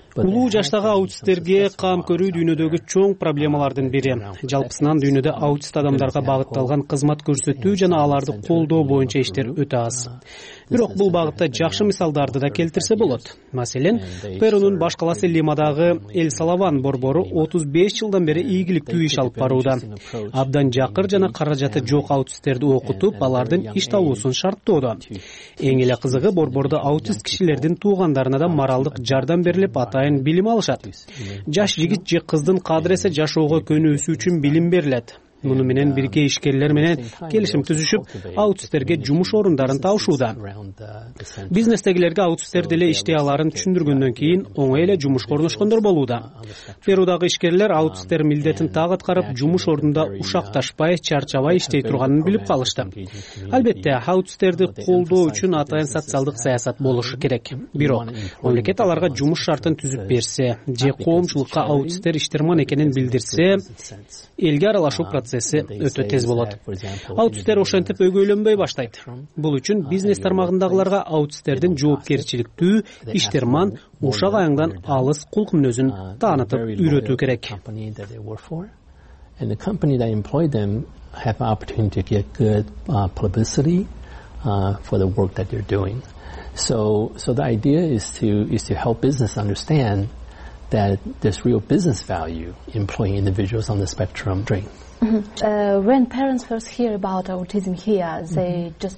улуу жаштагы аутисттерге кам көрүү дүйнөдөгү чоң проблемалардын бири. Жалпысынан дүйнөдө аутист адамдарга багытталган кызмат көрсөтүү жана аларды колдоо боюнча иштер өтө аз. Бирок бул багытта жакшы мисалдарды да келтирсе болот. Маселен, Перунун баш калаасы Лимадагы Эл Салаван борбору отуз беш жылдан бери ийгиликтүү иш алып барууда. Абдан жакыр жана каражаты жок аутисттерди окутуп, алардын иш табуусун шарттоодо. Эң эле кызыгы, борбордо аутист кишилердин туугандарына да моралдык жардам берилип, атайын билим алышат. Жаш жигит же кыздын кадыресе жашоого көнүүсү үчүн билим берилет. Муну менен бирге ишкерлер менен келишим түзүшүп, аутисттерге жумуш орундарын табышууда. Бизнестегилерге аутистер деле иштей аларын түшүндүргөндөн кийин оңой эле жумушка орношкондор болууда. Перудагы ишкерлер аутисттер милдетин так аткарып, жумуш ордунда ушакташпай, чарчабай иштей турганын билип калышты. Албетте, аутисттерди колдоо үчүн атайын социалдык саясат болушу керек. Бирок, мамлекет аларга жумуш шартын түзүп берсе, же коомчулукка аутисттер иштерман экенин билдирсе, элге аралашуу процесси өтө тез болот. Аутисттер ошентип өгөйлөнбөй баштайт. Бул үчүн бизнес тармагындагыларга аутисттердин жоопкерчиликтүү, иштерман, ушак аяңдан алыс кулк мүнөзүн таанытып үйрөтүү керек. And the company that employed them have the opportunity to get good uh, publicity uh, for the work that they're doing. So, so the idea is to is to help business understand that there's real business value in employing individuals on the spectrum. Mm-hmm. Uh, when parents first hear about autism here, they mm-hmm. just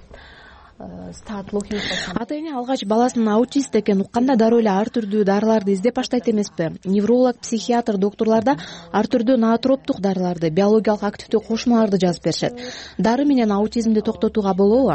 ата-эне алгач баласынын аутист экенин укканда дароо эле ар түрдүү дарыларды издеп баштайт эмеспи? Невролог, психиатр, доктурлар да ар түрдүү ноотроптук дарыларды, биологиялык активдүү кошмаларды жазып беришет. Дары менен аутизмди токтотууга болобу?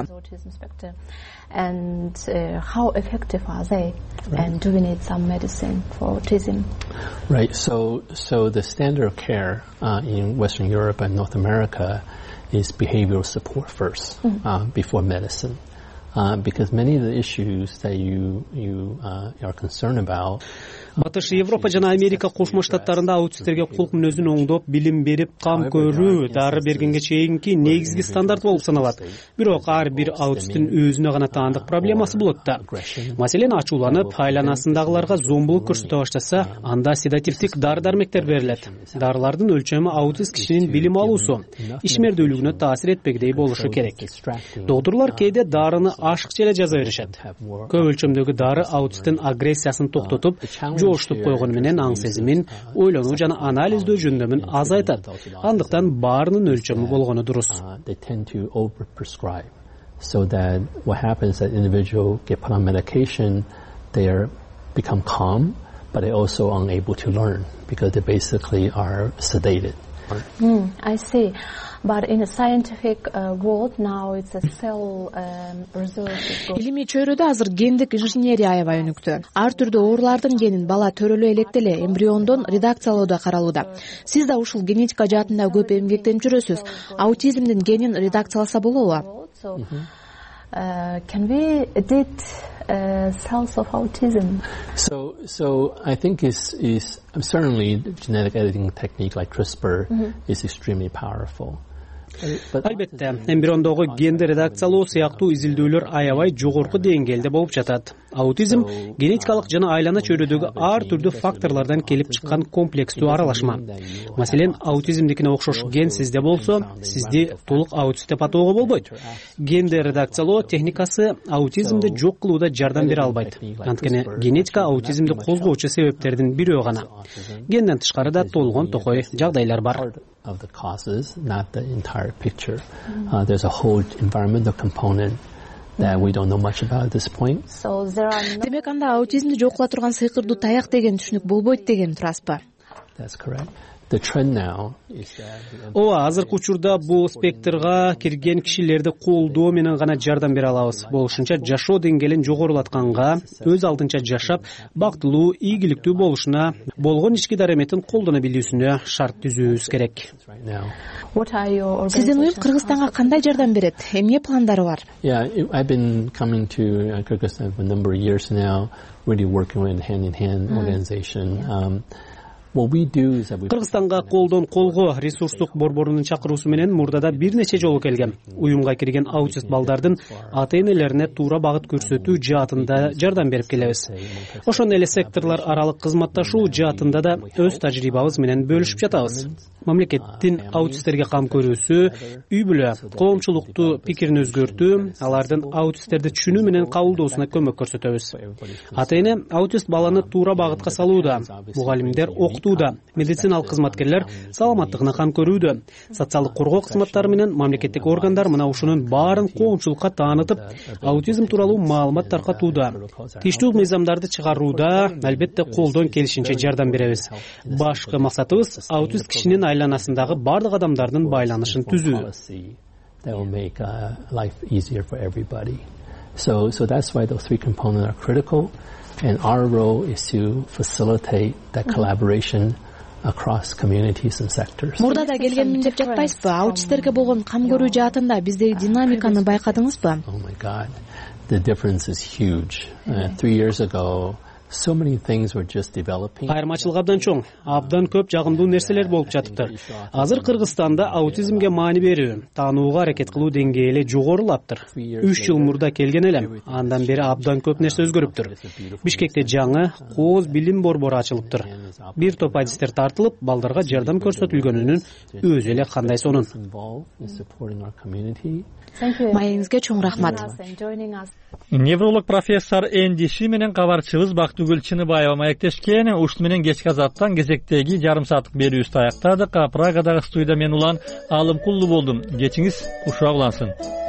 And uh, how effective are they? Right. And do we need some medicine for autism? Right. So, so the standard of care uh, in Western Europe and North America is behavioral support first, mm-hmm. uh, before medicine. Uh, because many of the issues that you you uh, are concerned about. Батыш Европа жана Америка кошмо штаттарында аутисттерге кулк мүнөзүн оңдоп, билим берип, кам көрүү, дары бергенге чейинки негизги стандарт болуп саналат. Бирок ар бир аутисттин өзүнө гана таандык проблемасы болот да. Маселен, ачууланып, айланасындагыларга зомбулук көрсөтө баштаса, анда седативдик дары-дармектер берилет. Дарылардын өлчөмү аутист кишинин билим алуусу, ишмердүүлүгүнө таасир этпегидей болушу керек. Доктурлар кээде дарыны ашыкча эле жаза беришет. Көп өлчөмдөгү дары аутисттин агрессиясын токтотуп, жоштуп койгону менен аң сезимин, ойлонуу жана анализдөө жөндөмүн азайтат. Андыктан баарынын өлчөмү болгону дурус. So that what happens that individual get put on medication, they are become calm, but they also unable to learn because they basically are sedated. Mm, I see. But in a scientific uh, world now it's a cell um, research. Илимий чөйрөдө азыр гендик инженерия аябай өнүктү. Ар түрдүү оорулардын генин бала төрөлө электе эле эмбриондон редакциялоодо каралууда. Сиз да ушул генетика жаатында көп эмгектенип жүрөсүз. Аутизмдин генин редакцияласа болобу? So, uh, can we edit uh, cells of autism? So, so I think is is certainly genetic editing technique like CRISPR mm-hmm. is extremely powerful. Албетте, эмбриондогу генди редакциялоо сыяктуу изилдөөлөр аябай жогорку деңгээлде болуп жатат. Аутизм генетикалык жана айлана чөйрөдөгү ар түрдүү факторлордон келип чыккан комплекстүү аралашма. Маселен, аутизмдикине окшош ген сизде болсо, сизди толук аутист деп атоого болбойт. Генди редакциялоо техникасы аутизмди жок кылууда жардам бере албайт. Анткени генетика аутизмди козгоочу себептердин бирөө гана. Генден тышкары да толгон токой жагдайлар бар. Of the causes, not the entire picture. Mm-hmm. Uh, there's a whole environmental component that we don't know much about at this point. So there are no... Демек анда аутизмди жок кыла турган сыйкырдуу таяк деген түшүнүк болбойт деген тураспы? That's correct. The trend now is that Ооба, азыркы учурда бул спектрга кирген кишилерди колдоо менен гана жардам бере алабыз. Болушунча жашоо деңгээлин жогорулатканга, өз алдынча жашап, бактылуу, ийгиликтүү болушуна, болгон ички дареметин колдоно билүүсүнө шарт түзүүбүз керек. Сиздин уюм Кыргызстанга кандай жардам берет? Эмне пландары бар? Yeah, I've been coming to Kyrgyzstan for a number of years now, really working with hand in hand organization. Um, Кыргызстанга колдон колго ресурстук борборунун чакыруусу менен мурдада бир нече жолу келгем. Уюмга кирген аутист балдардын ата-энелерине туура багыт көрсөтүү жаатында жардам берип келебиз. Ошондой эле секторлор аралык кызматташуу жаатында да өз тажрыйбабыз менен бөлүшүп жатабыз. Мамлекеттин аутисттерге кам көрүүсү, үй бүлө, коомчулукту пикирин өзгөртүү, алардын аутисттерди түшүнүү менен кабылдоосуна көмөк көрсөтөбүз. Ата-эне аутист баланы туура багытка салууда, мугалимдер окутууда, медициналык кызматкерлер саламаттыгына кам көрүүдө, социалдык коргоо кызматтары менен мамлекеттик органдар мына ушунун баарын коомчулукка таанытып, аутизм тууралуу маалымат таркатууда. Тийиштүү мыйзамдарды чыгарууда албетте колдон келишинче жардам беребиз. Башкы максатыбыз аутист кишинин айланасындагы бардык адамдардын байланышын түзүү. So, so that's why those three components are critical, and our role is to facilitate that collaboration across communities and sectors. Мурда да келгенмин деп жатпайсызбы? Аутисттерге болгон кам көрүү жаатында биздеги динамиканы байкадыңызбы? Oh my God, the difference is huge. Uh, three years ago, so many things were just developing. Айырмачылык абдан чоң, абдан көп жагымдуу нерселер болуп жатыптыр. Азыр Кыргызстанда аутизмге маани берүү, таанууга аракет кылуу деңгээли жогорулаптыр. үч жыл мурда келген элем, андан бери абдан көп нерсе өзгөрүптүр. Бишкекте жаңы кооз билим борбору ачылыптыр. Бир топ адистер тартылып, балдарга жардам көрсөтүлгөнүнүн өзү эле кандай сонун. Маегиңизге чоң рахмат. Невролог профессор Энди Ши менен кабарчыбыз Бактыгүл Чыныбаева маектешкен. Ушун менен кечки азаттан кезектеги жарым сааттык берүүбүздү аяктадык. Прагадагы студияда мен Улан Алымкулду болдум. Кечиңиз ушуга улансын.